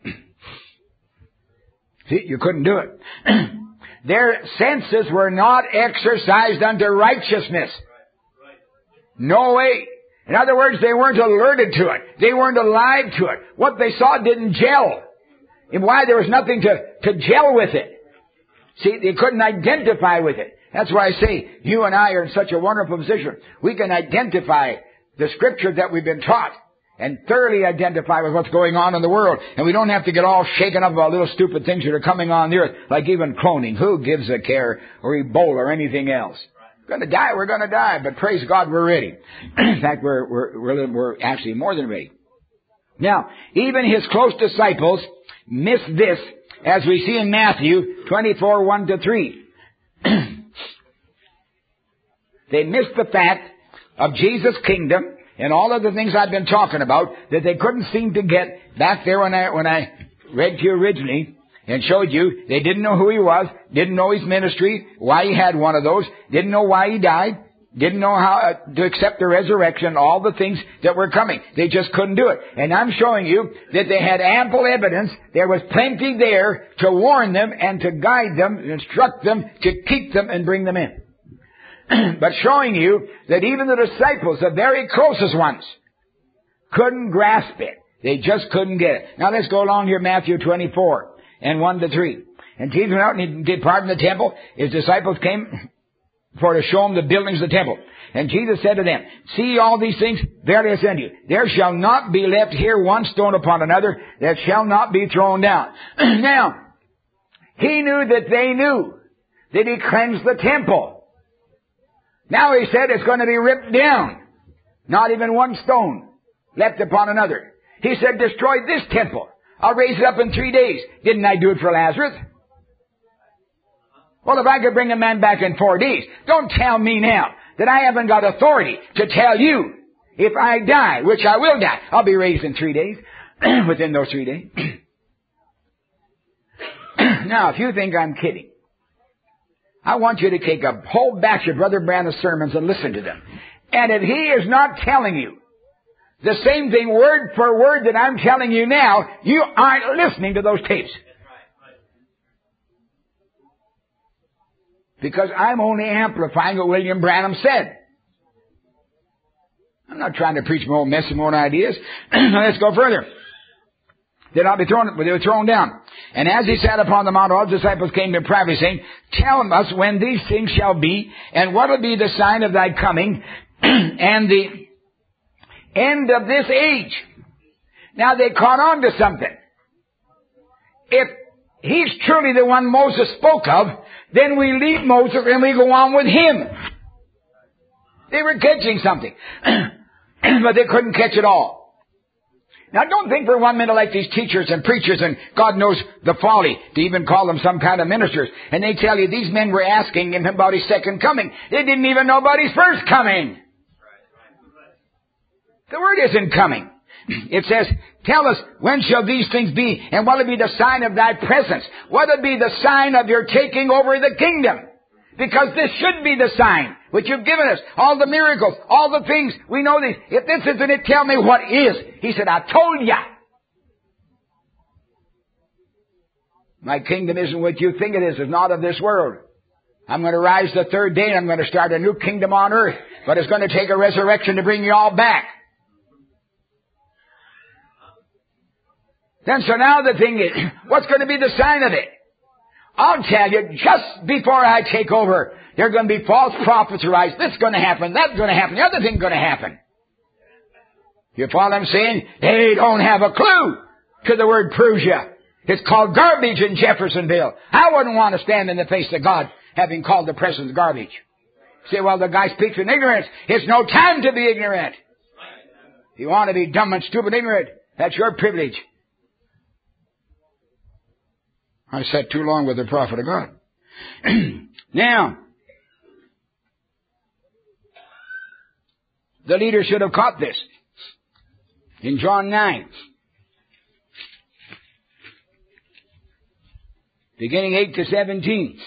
See, you couldn't do it. Their senses were not exercised unto righteousness. No way. In other words, they weren't alerted to it. They weren't alive to it. What they saw didn't gel. And why? There was nothing to gel with it. See, they couldn't identify with it. That's why I say, you and I are in such a wonderful position. We can identify the Scripture that we've been taught and thoroughly identify with what's going on in the world. And we don't have to get all shaken up about little stupid things that are coming on the earth, like even cloning. Who gives a care? Or Ebola or anything else. We're going to die, we're going to die. But praise God, we're ready. In fact, we're actually more than ready. Now, even His close disciples missed this, as we see in Matthew 24, 1 to 3. They missed the fact of Jesus' kingdom and all of the things I've been talking about that they couldn't seem to get back there when I read to you originally and showed you. They didn't know who He was, didn't know His ministry, why He had one of those, didn't know why He died, didn't know how to accept the resurrection, all the things that were coming. They just couldn't do it. And I'm showing you that they had ample evidence. There was plenty there to warn them and to guide them, instruct them, to keep them and bring them in. But showing you that even the disciples, the very closest ones, couldn't grasp it. They just couldn't get it. Now let's go along here, Matthew 24 and 1 to 3. And Jesus went out and He did part in the temple. His disciples came for to show Him the buildings of the temple. And Jesus said to them, see all these things? Verily I say unto you, there shall not be left here one stone upon another that shall not be thrown down. Now, He knew that they knew that He cleansed the temple. Now He said it's going to be ripped down. Not even one stone left upon another. He said, destroy this temple. I'll raise it up in 3 days. Didn't I do it for Lazarus? Well, if I could bring a man back in 4 days, don't tell me now that I haven't got authority to tell you if I die, which I will die, I'll be raised in 3 days, within those 3 days. Now, if you think I'm kidding, I want you to take a whole batch of Brother Branham's sermons and listen to them. And if he is not telling you the same thing word for word that I'm telling you now, you aren't listening to those tapes. Because I'm only amplifying what William Branham said. I'm not trying to preach my own mess and my own ideas. Let's go further. They were thrown down. And as he sat upon the mount, all the disciples came to him privately, saying, tell us when these things shall be, and what will be the sign of thy coming, and the end of this age. Now they caught on to something. If he's truly the one Moses spoke of, then we leave Moses and we go on with him. They were catching something. But they couldn't catch it all. Now don't think for 1 minute like these teachers and preachers and God knows the folly to even call them some kind of ministers. And they tell you these men were asking him about his second coming. They didn't even know about his first coming. The word isn't coming. It says, tell us, when shall these things be? And what will be the sign of thy presence? What will be the sign of your taking over the kingdom? Because this should be the sign which you've given us. All the miracles, all the things, we know these. If this isn't it, tell me what is. He said, I told ya. My kingdom isn't what you think it is. It's not of this world. I'm going to rise the third day and I'm going to start a new kingdom on earth. But it's going to take a resurrection to bring you all back. Then so now the thing is, what's going to be the sign of it? I'll tell you, just before I take over, there are going to be false prophets arise. This is going to happen, that's going to happen, the other thing's going to happen. You follow what I'm saying? They don't have a clue to the word Prusia. It's called garbage in Jeffersonville. I wouldn't want to stand in the face of God having called the presence garbage. Say, well, the guy speaks in ignorance. It's no time to be ignorant. If you want to be dumb and stupid ignorant, that's your privilege. I sat too long with the prophet of God. Now, the leader should have caught this. In John 9, beginning 8 to 17.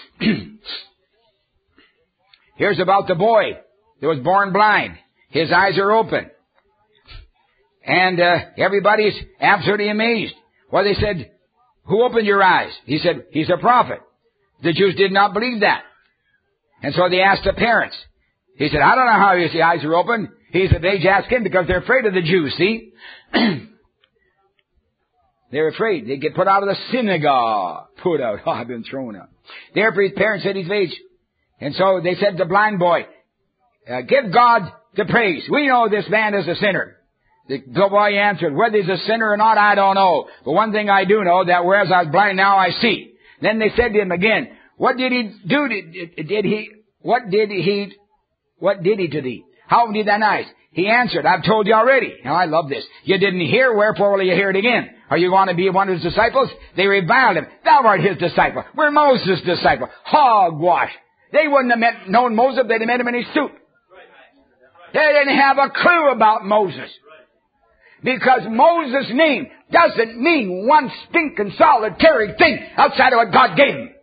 Here's about the boy that was born blind. His eyes are open. And everybody's absolutely amazed. Well, they said, who opened your eyes? He said, he's a prophet. The Jews did not believe that. And so they asked the parents. He said, I don't know how his eyes are open. He said, they asked him because they're afraid of the Jews, see? They're afraid. They get put out of the synagogue. Put out. Oh, I've been thrown out. Therefore his parents said he's of age. And so they said to the blind boy, give God the praise. We know this man is a sinner. The boy answered, whether he's a sinner or not, I don't know. But one thing I do know, that whereas I was blind, now I see. Then they said to him again, what did he do? What did he to thee? How opened he thine eyes? He answered, I've told you already. Now I love this. You didn't hear, wherefore will you hear it again? Are you going to be one of his disciples? They reviled him. Thou art his disciple. We're Moses' disciple. Hogwash. They wouldn't have known Moses if they'd have met him in his suit. They didn't have a clue about Moses. Because Moses' name doesn't mean one stinking solitary thing outside of what God gave him.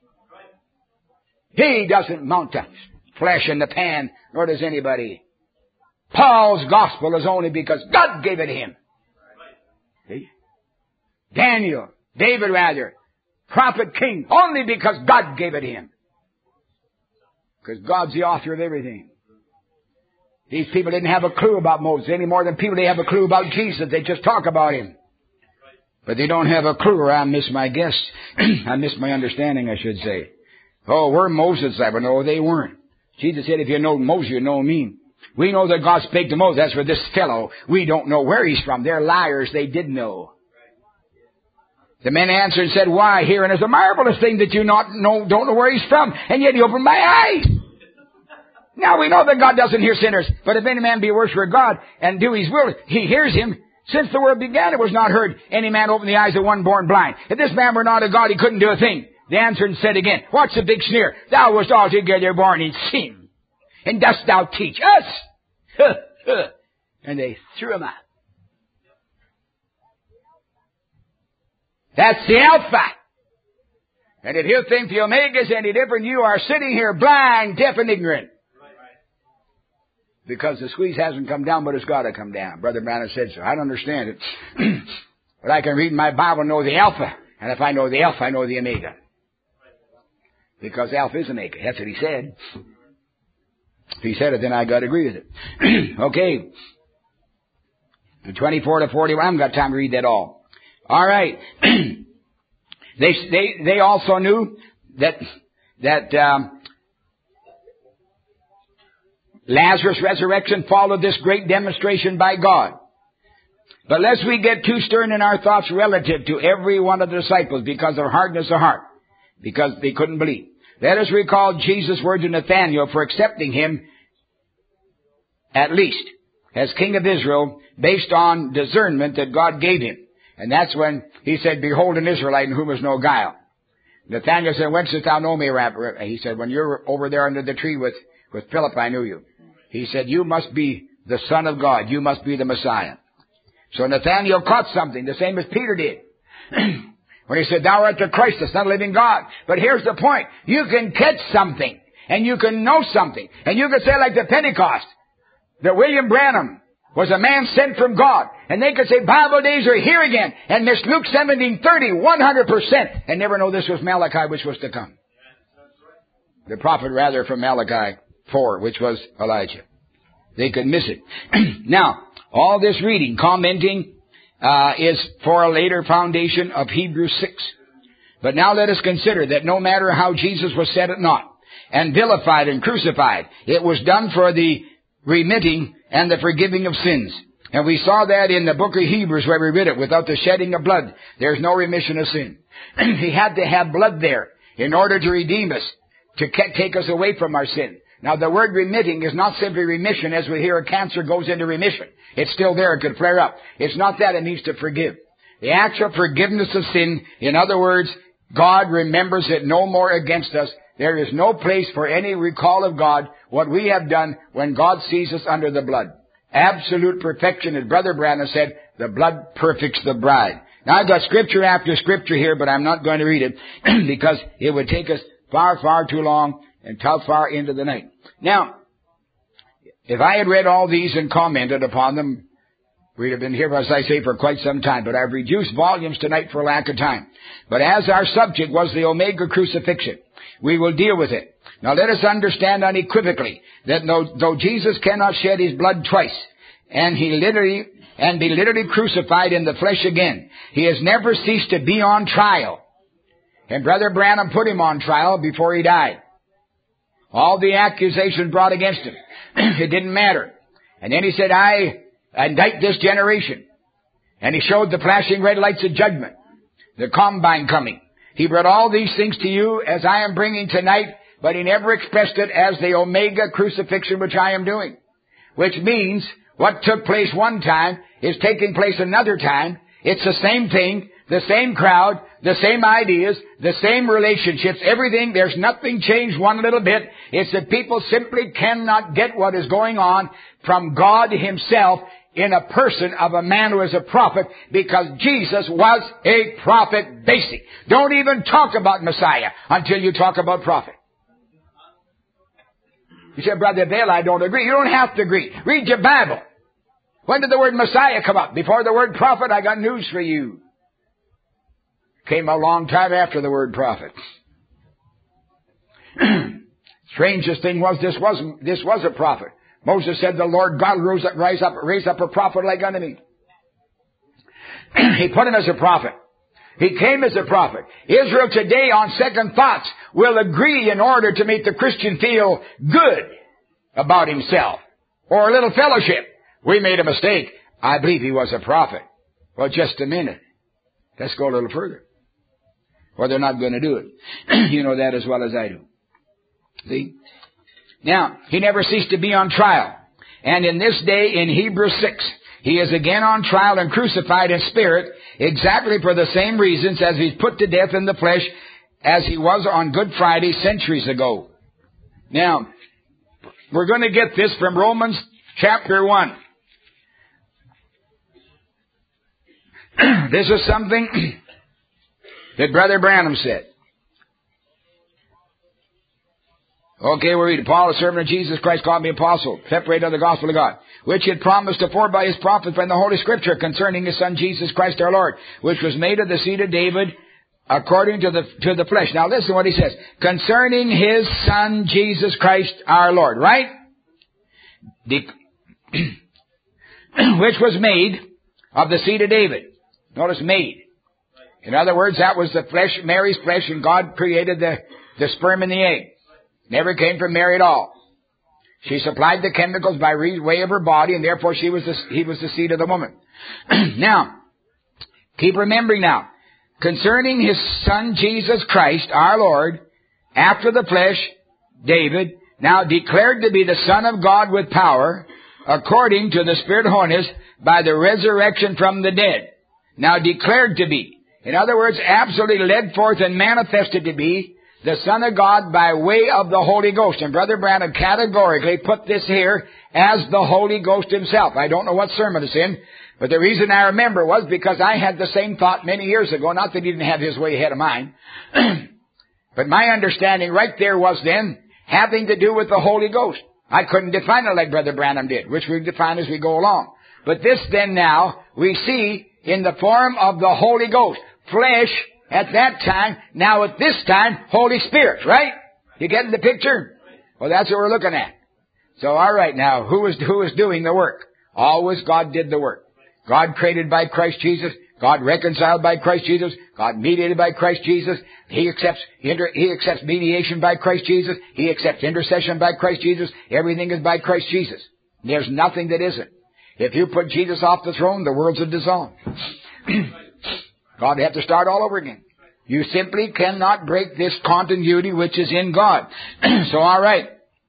He doesn't mount a flesh in the pan, nor does anybody. Paul's gospel is only because God gave it to him. See? Daniel, David rather, prophet, king, only because God gave it to him. Because God's the author of everything. These people didn't have a clue about Moses any more than people they have a clue about Jesus. They just talk about him. But they don't have a clue, or I miss my guess. I miss my understanding, I should say. Oh, we're Moses' disciples. No, they weren't. Jesus said, if you know Moses, you know me. We know that God spake to Moses. That's for this fellow. We don't know where he's from. They're liars. They did know. The men answered and said, why, herein is a marvelous thing that you don't know where he's from, and yet he opened my eyes. Now we know that God doesn't hear sinners, but if any man be a worshiper of God and do his will, he hears him. Since the world began, it was not heard any man open the eyes of one born blind. If this man were not of God, he couldn't do a thing. They answered and said again, what's the big sneer? Thou wast altogether born in sin, and dost thou teach us? And they threw him out. That's the Alpha. And if you think the Omega is any different, you are sitting here blind, deaf, and ignorant. Because the squeeze hasn't come down, but it's got to come down. Brother Branham said so. I don't understand it. But I can read in my Bible and know the Alpha. And if I know the Alpha, I know the Omega. Because Alpha is Omega. That's what he said. If he said it, then I got to agree with it. Okay. The 24 to 41, I haven't got time to read that all. All right. They also knew that Lazarus' resurrection followed this great demonstration by God. But lest we get too stern in our thoughts relative to every one of the disciples because of hardness of heart, because they couldn't believe, let us recall Jesus' word to Nathanael for accepting him, at least, as King of Israel, based on discernment that God gave him. And that's when he said, behold an Israelite in whom is no guile. Nathanael said, whence didst thou know me, Rabbi? He said, when you were over there under the tree with Philip, I knew you. He said, you must be the Son of God. You must be the Messiah. So Nathanael caught something, the same as Peter did. When he said, thou art the Christ, the Son of the living God. But here's the point. You can catch something, and you can know something. And you can say like the Pentecost, that William Branham was a man sent from God. And they could say, Bible days are here again. And this Luke 17:30, 100%. And never know this was Malachi, which was to come. The prophet rather from Malachi 4, which was Elijah. They could miss it. Now, all this reading, commenting, is for a later foundation of Hebrews 6. But now let us consider that no matter how Jesus was set at naught, and vilified and crucified, it was done for the remitting and the forgiving of sins. And we saw that in the book of Hebrews where we read it. Without the shedding of blood, there's no remission of sin. He had to have blood there in order to redeem us, to take us away from our sin. Now the word remitting is not simply remission as we hear a cancer goes into remission. It's still there. It could flare up. It's not that. It needs to forgive. The actual forgiveness of sin, in other words, God remembers it no more against us. There is no place for any recall of God, what we have done when God sees us under the blood. Absolute perfection, as Brother Branham said, the blood perfects the bride. Now I've got scripture after scripture here, but I'm not going to read it because it would take us far, far too long and far into the night. Now, if I had read all these and commented upon them, we'd have been here, as I say, for quite some time. But I've reduced volumes tonight for lack of time. But as our subject was the Omega crucifixion, we will deal with it. Now let us understand unequivocally that though Jesus cannot shed his blood twice, and be literally crucified in the flesh again, he has never ceased to be on trial. And Brother Branham put him on trial before he died. All the accusations brought against him, it didn't matter. And then he said, I indict this generation. And he showed the flashing red lights of judgment, the combine coming. He brought all these things to you as I am bringing tonight, but he never expressed it as the Omega crucifixion, which I am doing. Which means what took place one time is taking place another time. It's the same thing, the same crowd, the same ideas, the same relationships, everything. There's nothing changed one little bit. It's that people simply cannot get what is going on from God himself in a person of a man who is a prophet, because Jesus was a prophet basic. Don't even talk about Messiah until you talk about prophet. You say, Brother Dale, I don't agree. You don't have to agree. Read your Bible. When did the word Messiah come up? Before the word prophet? I got news for you. Came a long time after the word prophet. Strangest thing was this was a prophet. Moses said, the Lord God raise up a prophet like unto me. He put him as a prophet. He came as a prophet. Israel today, on second thoughts, will agree in order to make the Christian feel good about himself. Or a little fellowship. We made a mistake. I believe he was a prophet. Well, just a minute. Let's go a little further. or they're not going to do it. You know that as well as I do. See? Now, he never ceased to be on trial. And in this day, in Hebrews 6, he is again on trial and crucified in spirit, exactly for the same reasons as he's put to death in the flesh as he was on Good Friday centuries ago. Now, we're going to get this from Romans chapter 1. This is something that Brother Branham said. Okay, we read, Paul, a servant of Jesus Christ, called me apostle, separated of the gospel of God, which he had promised afore by his prophets by the Holy Scripture concerning his Son Jesus Christ our Lord, which was made of the seed of David according to the flesh. Now listen to what he says. Concerning his Son Jesus Christ our Lord, right? Which was made of the seed of David. Notice made. In other words, that was the flesh, Mary's flesh, and God created the sperm and the egg. Never came from Mary at all. She supplied the chemicals by way of her body, and therefore he was the seed of the woman. Now, keep remembering now, concerning his Son Jesus Christ, our Lord, after the flesh, David, now declared to be the Son of God with power, according to the Spirit of holiness, by the resurrection from the dead. Now declared to be. In other words, absolutely led forth and manifested to be the Son of God by way of the Holy Ghost. And Brother Branham categorically put this here as the Holy Ghost himself. I don't know what sermon it's in, but the reason I remember was because I had the same thought many years ago. Not that he didn't have his way ahead of mine. But my understanding right there was then having to do with the Holy Ghost. I couldn't define it like Brother Branham did, which we define as we go along. But this then now we see in the form of the Holy Ghost. Flesh at that time, now at this time, Holy Spirit, right? You getting the picture? Well, that's what we're looking at. So, all right, now, who is doing the work? Always God did the work. God created by Christ Jesus. God reconciled by Christ Jesus. God mediated by Christ Jesus. He accepts mediation by Christ Jesus. He accepts intercession by Christ Jesus. Everything is by Christ Jesus. There's nothing that isn't. If you put Jesus off the throne, the world's a dissolve. God would have to start all over again. You simply cannot break this continuity which is in God. So, all right.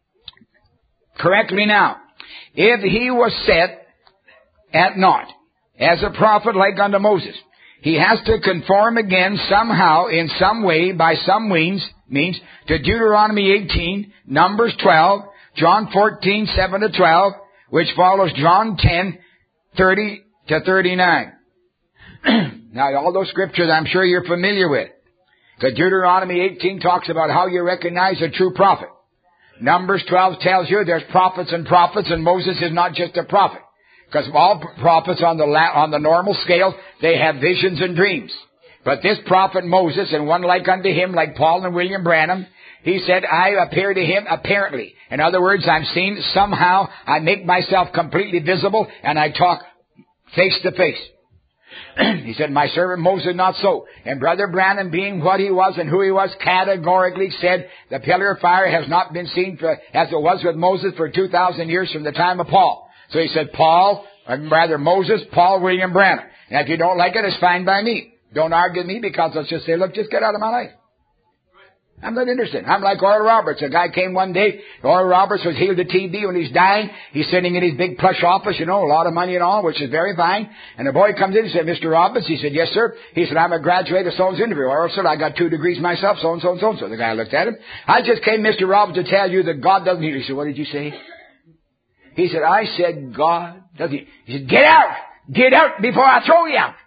Correct me now. If he was set at naught as a prophet like unto Moses, he has to conform again somehow, in some way, by some means to Deuteronomy 18, Numbers 12, John 14, 7 to 12, which follows John 10, 30 to 39. Now, all those scriptures I'm sure you're familiar with. Because Deuteronomy 18 talks about how you recognize a true prophet. Numbers 12 tells you there's prophets, and Moses is not just a prophet. Because all prophets on the normal scale, they have visions and dreams. But this prophet Moses, and one like unto him, like Paul and William Branham, he said, I appear to him apparently. In other words, I'm seen somehow, I make myself completely visible, and I talk face to face. He said, my servant Moses not so. And Brother Branham, being what he was and who he was, categorically said, the pillar of fire has not been seen as it was with Moses for 2,000 years from the time of Paul. So he said, Moses, Paul, William Branham. And if you don't like it, it's fine by me. Don't argue with me, because let's just say, look, just get out of my life. I'm not interested. I'm like Oral Roberts. A guy came one day. Oral Roberts was healed of TB when he's dying. He's sitting in his big plush office, a lot of money and all, which is very fine. And the boy comes in and said, Mr. Roberts. He said, yes, sir. He said, I'm a graduate of so-and-so's interview. Oral said, I got 2 degrees myself, so-and-so and so-and-so. The guy looked at him. I just came, Mr. Roberts, to tell you that God doesn't heal. He said, what did you say? He said, I said, God doesn't heal. He said, get out! Get out before I throw you out!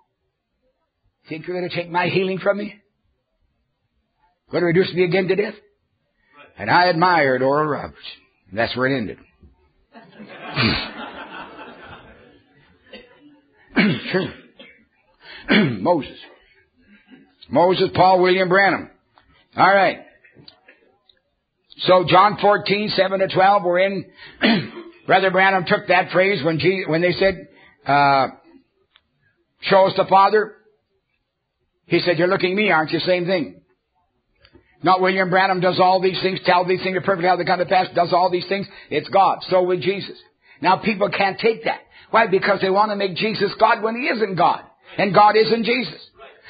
Think you're going to take my healing from me? Going to reduce me again to death? And I admired Oral Roberts. And that's where it ended. Sure. Moses, Paul, William Branham. All right. So John 14, 7 to 12, we're in. Brother Branham took that phrase when they said, show us the Father. He said, you're looking at me, aren't you? Same thing. Not William Branham does all these things, tell these things are perfectly how they come to pass, does all these things. It's God. So with Jesus. Now people can't take that. Why? Because they want to make Jesus God when he isn't God. And God isn't Jesus.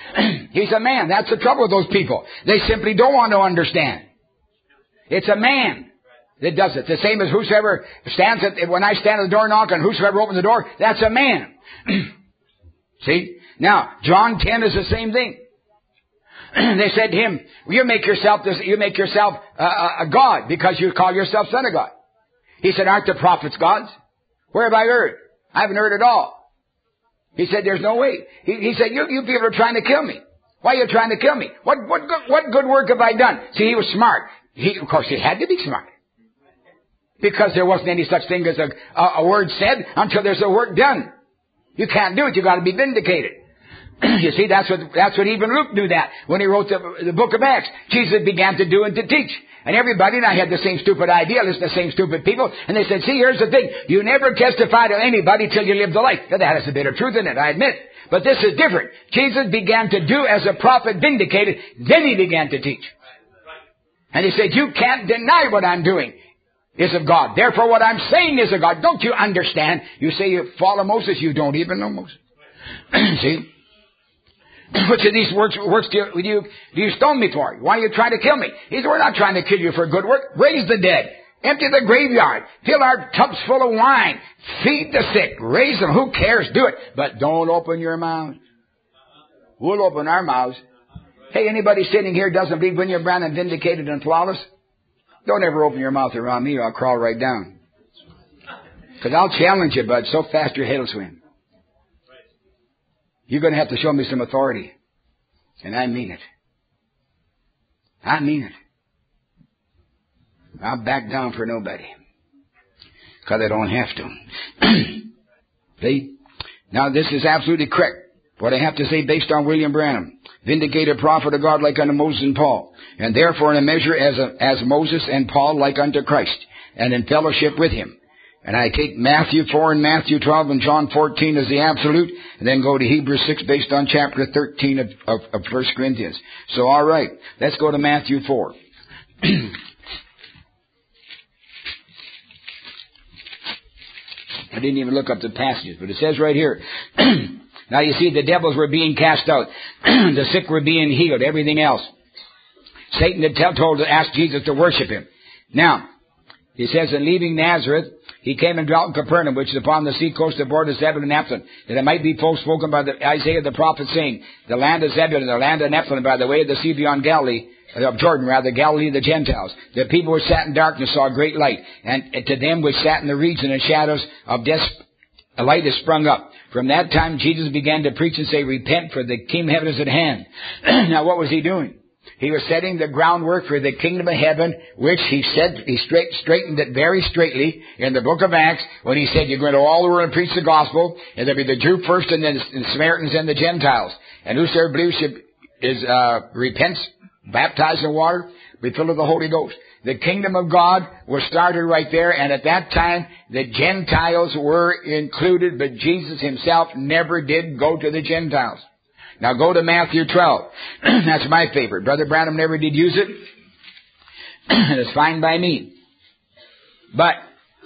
He's a man. That's the trouble with those people. They simply don't want to understand. It's a man that does it. The same as whosoever stands when I stand at the door and knock, and whosoever opens the door, that's a man. See? Now, John 10 is the same thing. They said to him, you make yourself a God because you call yourself son of God. He said, aren't the prophets gods? Where have I heard? I haven't heard at all. He said, there's no way. He said, you people are trying to kill me. Why are you trying to kill me? What good work have I done? See, he was smart. Of course, he had to be smart. Because there wasn't any such thing as a word said until there's a work done. You can't do it. You've got to be vindicated. You see, that's what even Luke knew that when he wrote the book of Acts. Jesus began to do and to teach. And everybody, and I had the same stupid idea, listen to the same stupid people, and they said, see, here's the thing. You never testify to anybody till you live the life. Now, that has a bit of truth in it, I admit. But this is different. Jesus began to do as a prophet vindicated, then he began to teach. And he said, you can't deny what I'm doing is of God. Therefore, what I'm saying is of God. Don't you understand? You say you follow Moses, you don't even know Moses. See? Which of these works do you stone me for? Why are you trying to kill me? He said, we're not trying to kill you for good work. Raise the dead. Empty the graveyard. Fill our tubs full of wine. Feed the sick. Raise them. Who cares? Do it. But don't open your mouth. We'll open our mouths. Hey, anybody sitting here doesn't believe William Branham vindicated and flawless? Don't ever open your mouth around me or I'll crawl right down. Because I'll challenge you, bud, so fast your head will swim. You're going to have to show me some authority. And I mean it. I mean it. I'll back down for nobody. Because I don't have to. See? Now this is absolutely correct. What I have to say based on William Branham. Vindicated prophet of God like unto Moses and Paul. And therefore in a measure as Moses and Paul like unto Christ. And in fellowship with him. And I take Matthew 4 and Matthew 12 and John 14 as the absolute, and then go to Hebrews 6 based on chapter 13 of 1 Corinthians. So, all right, let's go to Matthew 4. I didn't even look up the passages, but it says right here. Now you see the devils were being cast out. The sick were being healed, everything else. Satan had told to ask Jesus to worship him. Now, he says, in leaving Nazareth, he came and dwelt in Capernaum, which is upon the sea coast of border of Zebulun and Naphtali, that it might be spoken by Isaiah the prophet, saying, the land of Zebulun, the land of Naphtali, by the way of the sea beyond Galilee, of Jordan, rather, Galilee of the Gentiles. The people which sat in darkness saw a great light, and to them which sat in the region and shadows of death, a light has sprung up. From that time, Jesus began to preach and say, repent, for the kingdom of heaven is at hand. Now, what was he doing? He was setting the groundwork for the kingdom of heaven, which he said, he straightened it very straightly in the book of Acts, when he said, you're going to all the world and preach the gospel, and there'll be the Jew first, and then the Samaritans and the Gentiles. And whosoever believes repents, baptized in water, be filled with the Holy Ghost. The kingdom of God was started right there, and at that time, the Gentiles were included, but Jesus himself never did go to the Gentiles. Now go to Matthew 12. That's my favorite. Brother Branham never did use it. It's fine by me. But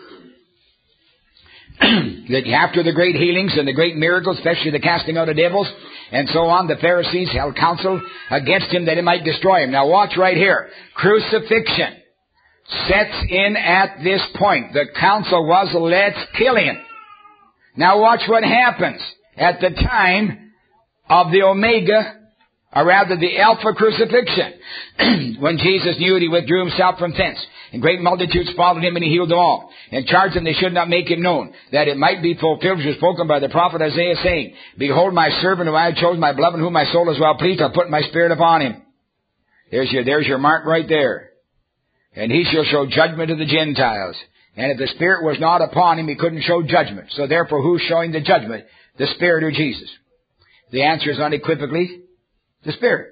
that after the great healings and the great miracles, especially the casting out of devils and so on, the Pharisees held counsel against him that it might destroy him. Now watch right here. Crucifixion sets in at this point. The counsel was, let's kill him. Now watch what happens at the time of the Omega, or rather the Alpha crucifixion. When Jesus knew it, he withdrew himself from thence. And great multitudes followed him, and he healed them all. And charged them they should not make him known, that it might be fulfilled which was spoken by the prophet Isaiah, saying, behold my servant whom I have chosen, my beloved, whom my soul is well pleased. I'll put my spirit upon him. There's your mark right there. And he shall show judgment to the Gentiles. And if the Spirit was not upon him, he couldn't show judgment. So therefore, who's showing the judgment? The Spirit or Jesus? The answer is unequivocally the Spirit.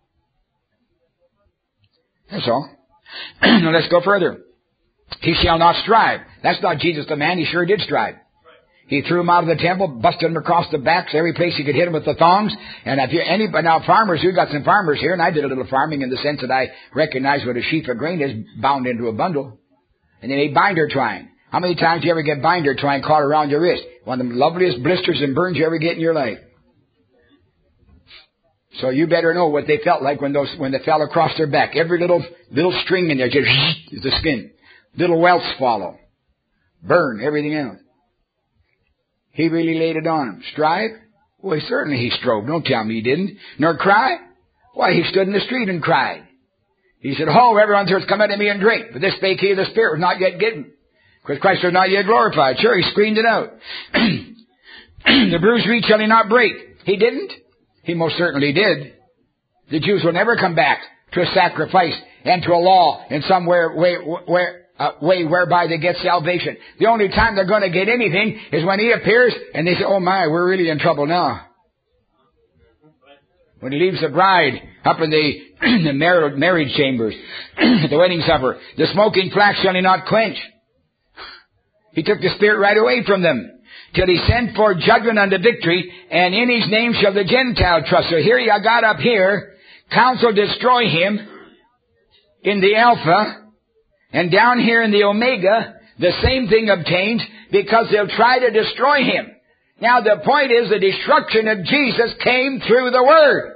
That's all. Now let's go further. He shall not strive. That's not Jesus the man. He sure did strive. He threw him out of the temple, busted him across the backs, every place he could hit him with the thongs. And if now farmers, we've got some farmers here, and I did a little farming in the sense that I recognize what a sheaf of grain is bound into a bundle. And then they binder twine. How many times do you ever get binder twine caught around your wrist? One of the loveliest blisters and burns you ever get in your life. So you better know what they felt like when they fell across their back. Every little string in there just is the skin. Little welts follow. Burn, everything else. He really laid it on him. Strive? Well, certainly he strove. Don't tell me he didn't. Nor cry? Why, he stood in the street and cried. He said, "Ho, everyone thirst, come unto me and drink. But this spake he of the Spirit was not yet given, because Christ was not yet glorified." Sure, he screamed it out. The bruised reed shall he not break. He didn't? He most certainly did. The Jews will never come back to a sacrifice and to a law in some way whereby they get salvation. The only time they're going to get anything is when he appears and they say, "Oh my, we're really in trouble now." When he leaves the bride up in the marriage chambers, the wedding supper, the smoking flax shall he not quench. He took the Spirit right away from them, till he sent for judgment unto victory, and in his name shall the Gentile trust. So here you got up here, counsel destroy him in the Alpha, and down here in the Omega, the same thing obtains, because they'll try to destroy him. Now the point is, the destruction of Jesus came through the Word.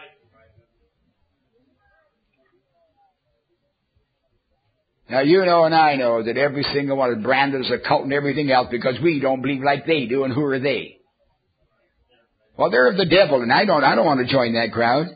Now you know and I know that every single one is branded as a cult and everything else because we don't believe like they do, and who are they? Well, they're of the devil, and I don't want to join that crowd.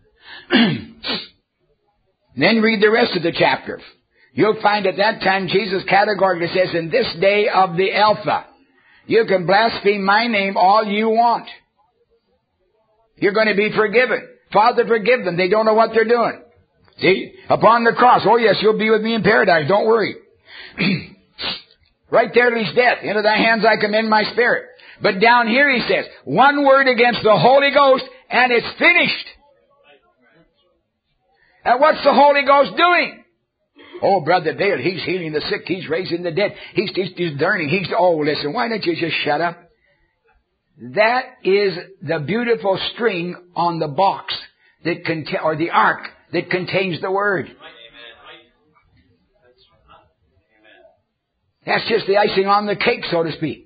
Then read the rest of the chapter. You'll find at that time Jesus categorically says, "In this day of the Alpha, you can blaspheme my name all you want. You're going to be forgiven. Father, forgive them. They don't know what they're doing." See? Upon the cross. "Oh yes, you'll be with me in paradise. Don't worry." Right there to his death. "Into thy hands I commend my spirit." But down here he says, one word against the Holy Ghost and it's finished. And what's the Holy Ghost doing? Oh, Brother Dale, he's healing the sick. He's raising the dead. He's learning. Oh, listen, why don't you just shut up? That is the beautiful string on the box or the ark that contains the Word. That's just the icing on the cake, so to speak.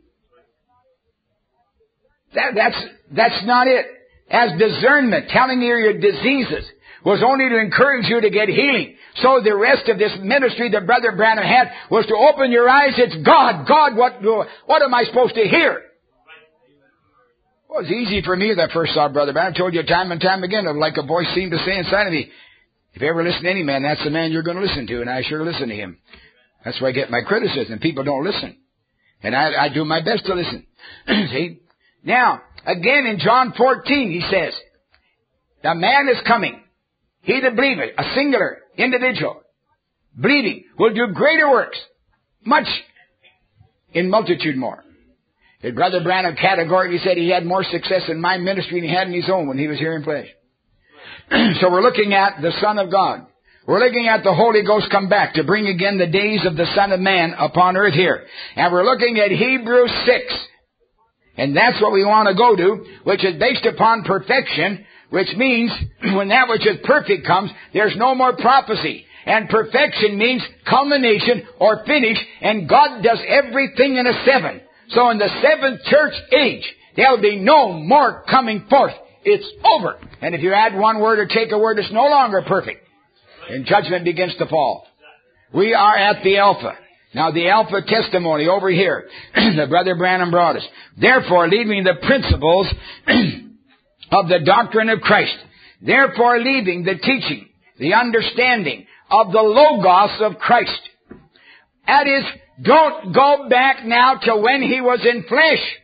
That's not it. As discernment, telling you your diseases, was only to encourage you to get healing. So the rest of this ministry that Brother Branham had was to open your eyes. It's God. God, what am I supposed to hear? Well, it was easy for me that first saw Brother Branham. I told you time and time again, like a voice seemed to say inside of me, if you ever listen to any man, that's the man you're going to listen to, and I sure listen to him. That's where I get my criticism. People don't listen. And I do my best to listen. See? Now, again in John 14, he says, "The man is coming. He that believeth," a singular individual, believing, "will do greater works, much in multitude more." His Brother Branham categorically said he had more success in my ministry than he had in his own when he was here in flesh. So we're looking at the Son of God. We're looking at the Holy Ghost come back to bring again the days of the Son of Man upon earth here. And we're looking at Hebrews 6. And that's what we want to go to, which is based upon perfection, which means when that which is perfect comes, there's no more prophecy. And perfection means culmination or finish, and God does everything in a seven. So in the seventh church age, there'll be no more coming forth. It's over. And if you add one word or take a word, it's no longer perfect. And judgment begins to fall. We are at the Alpha. Now the Alpha testimony over here, the Brother Branham brought us. "Therefore, leaving the principles of the doctrine of Christ, therefore leaving the teaching, the understanding of the Logos of Christ." That is, don't go back now to when he was in flesh.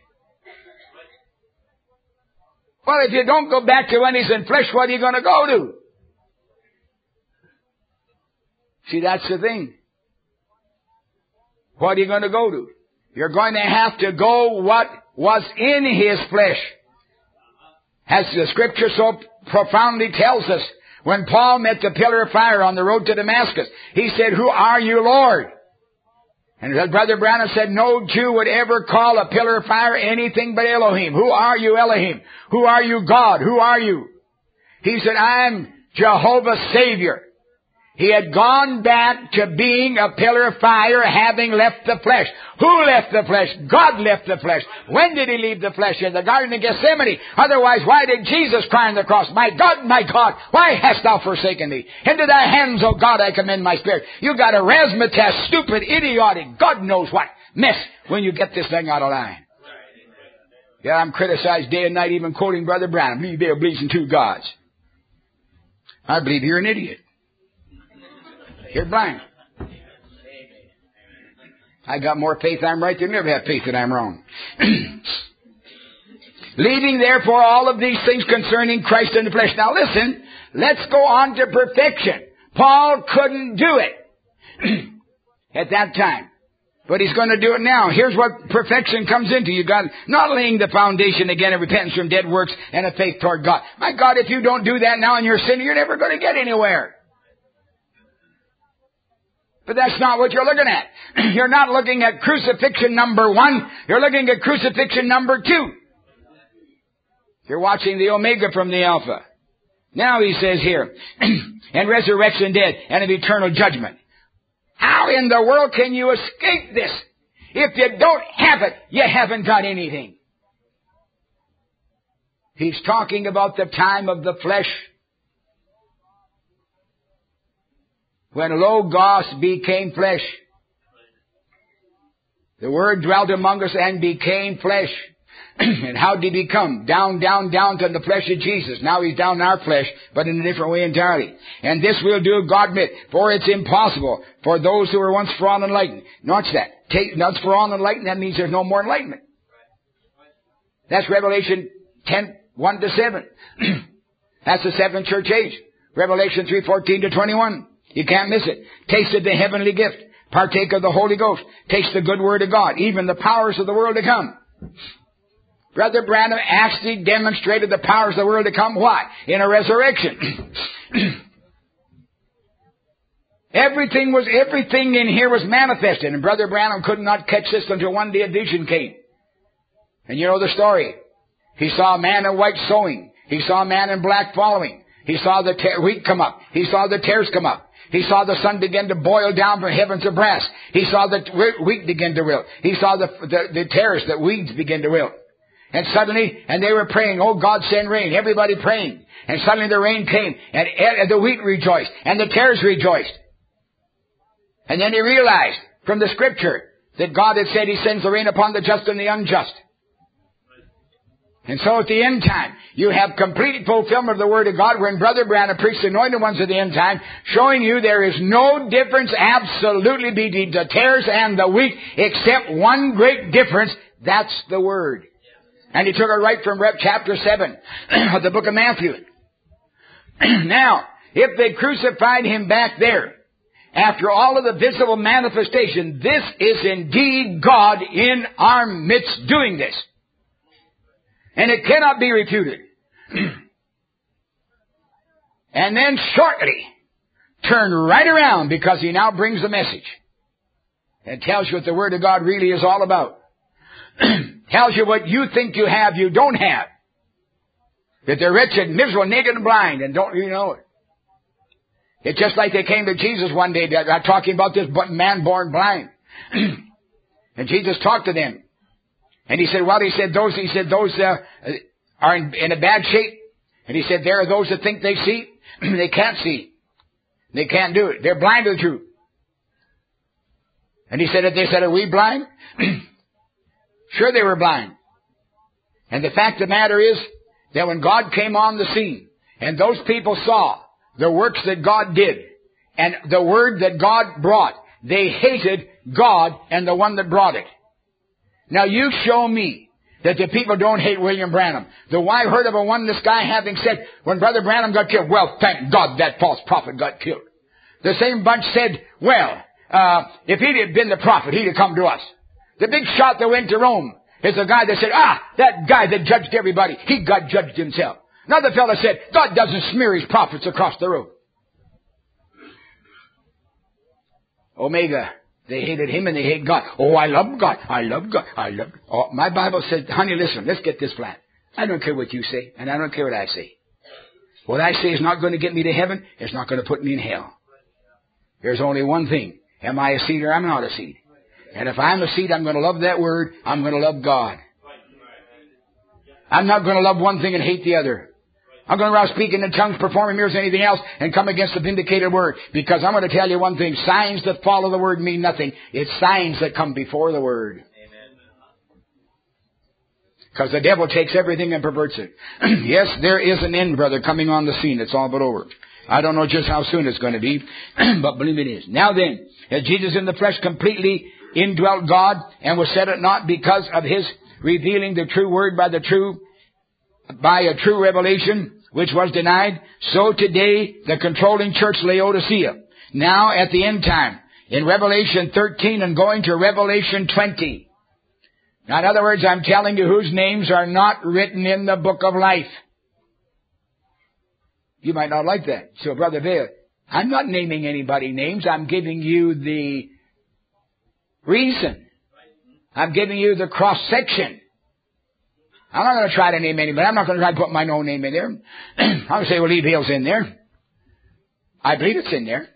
Well, if you don't go back to when he's in flesh, what are you going to go to? See, that's the thing. What are you going to go to? You're going to have to go what was in his flesh. As the Scripture so profoundly tells us, when Paul met the pillar of fire on the road to Damascus, he said, "Who are you, Lord?" And Brother Branham said, no Jew would ever call a pillar of fire anything but Elohim. "Who are you, Elohim? Who are you, God? Who are you?" He said, "I'm Jehovah's Savior." He had gone back to being a pillar of fire, having left the flesh. Who left the flesh? God left the flesh. When did He leave the flesh? In the Garden of Gethsemane. Otherwise, why did Jesus cry on the cross, my God, why hast thou forsaken me? Into thy hands, O God, I commend my spirit. You got a razzmatazz, stupid, idiotic, God knows what mess when you get this thing out of line. Yeah, I'm criticized day and night, even quoting Brother Branham. Believe there believes in two gods. I believe you're an idiot. You're blind. I got more faith I'm right than you ever have faith that I'm wrong. Leaving therefore all of these things concerning Christ in the flesh. Now listen, let's go on to perfection. Paul couldn't do it at that time. But he's going to do it now. Here's what perfection comes into. You got not laying the foundation again of repentance from dead works and a faith toward God. My God, if you don't do that now and you're a sinner, you're never going to get anywhere. But that's not what you're looking at. You're not looking at crucifixion number 1. You're looking at crucifixion number 2. You're watching the Omega from the Alpha. Now he says here, and resurrection dead and of eternal judgment. How in the world can you escape this? If you don't have it, you haven't got anything. He's talking about the time of the flesh. When Logos became flesh. The Word dwelt among us and became flesh. And how did He come? Down to the flesh of Jesus. Now He's down in our flesh, but in a different way entirely. And this will do, God admit, for it's impossible for those who were once for all enlightened. Notice that. Once for all enlightened, that means there's no more enlightenment. That's Revelation 10, 1 to 7. That's the seventh church age. Revelation 3, 14 to 21. You can't miss it. Taste of the heavenly gift. Partake of the Holy Ghost. Taste the good word of God. Even the powers of the world to come. Brother Branham actually demonstrated the powers of the world to come. Why? In a resurrection. Everything in here was manifested. And Brother Branham could not catch this until one day a vision came. And you know the story. He saw a man in white sowing. He saw a man in black following. He saw the wheat come up. He saw the tares come up. He saw the sun begin to boil down from heavens of brass. He saw the wheat begin to wilt. He saw the tares, the weeds begin to wilt. And suddenly, and they were praying, oh God, send rain. Everybody praying. And suddenly the rain came, and the wheat rejoiced, and the tares rejoiced. And then he realized from the Scripture that God had said He sends the rain upon the just and the unjust. And so at the end time, you have complete fulfillment of the Word of God, when Brother Branham preached the anointed ones at the end time, showing you there is no difference absolutely between the tares and the wheat, except one great difference. That's the Word. And he took it right from chapter 7 of the book of Matthew. Now, if they crucified Him back there, after all of the visible manifestation, this is indeed God in our midst doing this. And it cannot be refuted. And then shortly, turn right around, because He now brings the message. And tells you what the Word of God really is all about. Tells you what you think you have, you don't have. That they're wretched, miserable, naked, and blind, and don't you know it. It's just like they came to Jesus one day, talking about this man born blind. And Jesus talked to them. And He said, those are in a bad shape. And He said, there are those that think they see. They can't see. They can't do it. They're blind to the truth. And He said, are we blind? Sure, they were blind. And the fact of the matter is that when God came on the scene, and those people saw the works that God did, and the word that God brought, they hated God and the one that brought it. Now you show me that the people don't hate William Branham. Though I heard of a oneness guy having said, when Brother Branham got killed, well, thank God that false prophet got killed. The same bunch said, well, if he'd have been the prophet, he'd have come to us. The big shot that went to Rome is the guy that said, that guy that judged everybody, he got judged himself. Another fellow said, God doesn't smear His prophets across the road. Omega, they hated Him and they hate God. Oh, I love God. I love God. I love God. Oh, my Bible said, honey, listen, let's get this flat. I don't care what you say, and I don't care what I say. What I say is not going to get me to heaven. It's not going to put me in hell. There's only one thing. Am I a seed or am I not a seed? And if I'm a seed, I'm going to love that Word. I'm going to love God. I'm not going to love one thing and hate the other. I'm going around speaking in tongues, performing miracles, anything else, and come against the vindicated Word. Because I'm going to tell you one thing. Signs that follow the Word mean nothing. It's signs that come before the Word. Because the devil takes everything and perverts it. Yes, there is an end, brother, coming on the scene. It's all but over. I don't know just how soon it's going to be, but believe it is. Now then, as Jesus in the flesh completely indwelt God and was set at naught because of His revealing the true Word by a true revelation, which was denied, so today the controlling church Laodicea, now at the end time, in Revelation 13 and going to Revelation 20. Now, in other words, I'm telling you whose names are not written in the book of life. You might not like that. So, Brother Vail, I'm not naming anybody names. I'm giving you the reason. I'm giving you the cross-section. I'm not going to try to name anybody. I'm not going to try to put my own name in there. I'm going to say, well, Lee Vail's in there. I believe it's in there.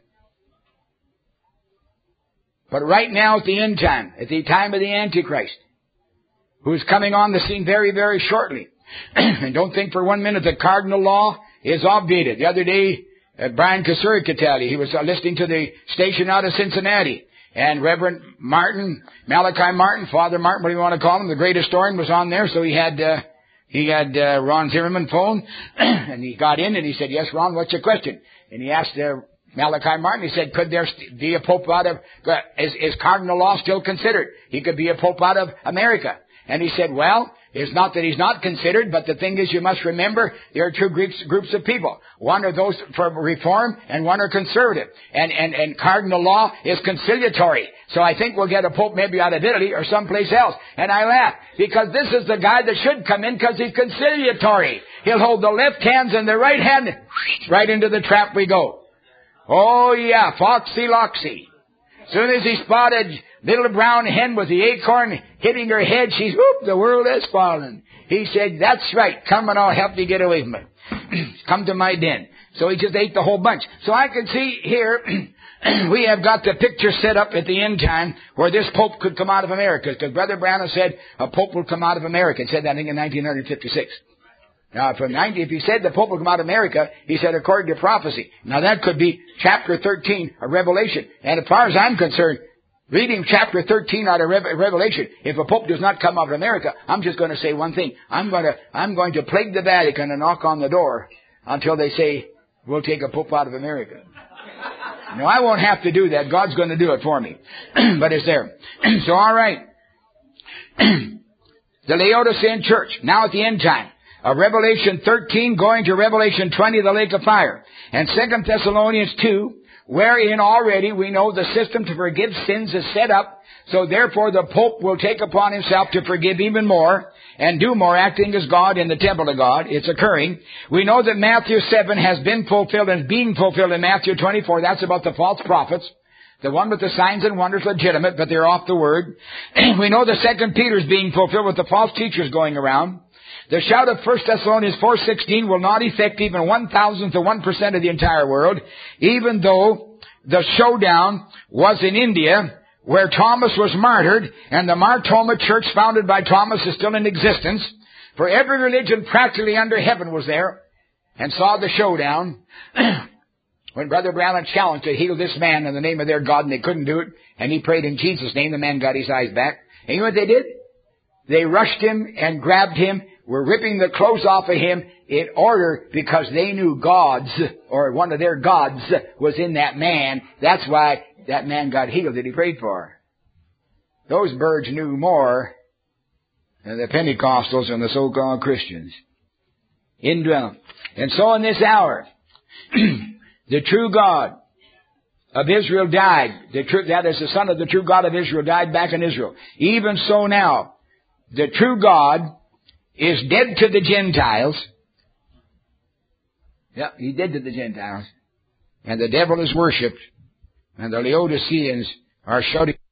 But right now at the end time, at the time of the Antichrist, who's coming on the scene very, very shortly. And don't think for 1 minute that cardinal law is obviated. The other day, Brian Kasuri could tell you, he was listening to the station out of Cincinnati. And Reverend Martin, Malachi Martin, Father Martin, what do you want to call him, the great historian, was on there. So he had Ron Zimmerman phone. And he got in and he said, yes, Ron, what's your question? And he asked Malachi Martin, he said, could there be a pope out of, is cardinal law still considered? He could be a pope out of America. And he said, well, it's not that he's not considered, but the thing is you must remember there are two groups of people. One are those for reform and one are conservative. And cardinal law is conciliatory. So I think we'll get a pope maybe out of Italy or someplace else. And I laugh because this is the guy that should come in because he's conciliatory. He'll hold the left hands and the right hand, right into the trap we go. Oh yeah, Foxy Loxy. Soon as he spotted little brown hen with the acorn hitting her head, she's, whoop, the world has fallen. He said, that's right, come and I'll help you get away from it. Come to my den. So he just ate the whole bunch. So I can see here, we have got the picture set up at the end time where this pope could come out of America. Because Brother Branham said a pope will come out of America. He said that in 1956. Now, if he said the Pope will come out of America, he said according to prophecy. Now, that could be chapter 13 of Revelation. And as far as I'm concerned, reading chapter 13 out of Revelation, if a Pope does not come out of America, I'm just going to say one thing. I'm going to plague the Vatican and knock on the door until they say, we'll take a Pope out of America. No, I won't have to do that. God's going to do it for me. But it's there. So, all right. The Laodicean church, now at the end time. Of Revelation 13 going to Revelation 20, the lake of fire. And 2 Thessalonians 2, wherein already we know the system to forgive sins is set up. So therefore the Pope will take upon himself to forgive even more and do more, acting as God in the temple of God. It's occurring. We know that Matthew 7 has been fulfilled and being fulfilled in Matthew 24. That's about the false prophets. The one with the signs and wonders legitimate, but they're off the word. We know the 2 Peter is being fulfilled with the false teachers going around. The shout of 1 Thessalonians 4:16 will not affect even 1,000th of 1% of the entire world, even though the showdown was in India, where Thomas was martyred, and the Mar Thoma church founded by Thomas is still in existence. For every religion practically under heaven was there and saw the showdown. When Brother Branham challenged to heal this man in the name of their God, and they couldn't do it, and he prayed in Jesus' name, the man got his eyes back. And you know what they did? They rushed him and grabbed him, were ripping the clothes off of him in order because they knew God's, or one of their gods was in that man. That's why that man got healed that he prayed for. Those birds knew more than the Pentecostals and the so-called Christians. Indwelling. And so in this hour, the true God of Israel died. That is the Son of the true God of Israel died back in Israel. Even so now, the true God is dead to the Gentiles. Yeah, he dead to the Gentiles. And the devil is worshipped. And the Laodiceans are shouting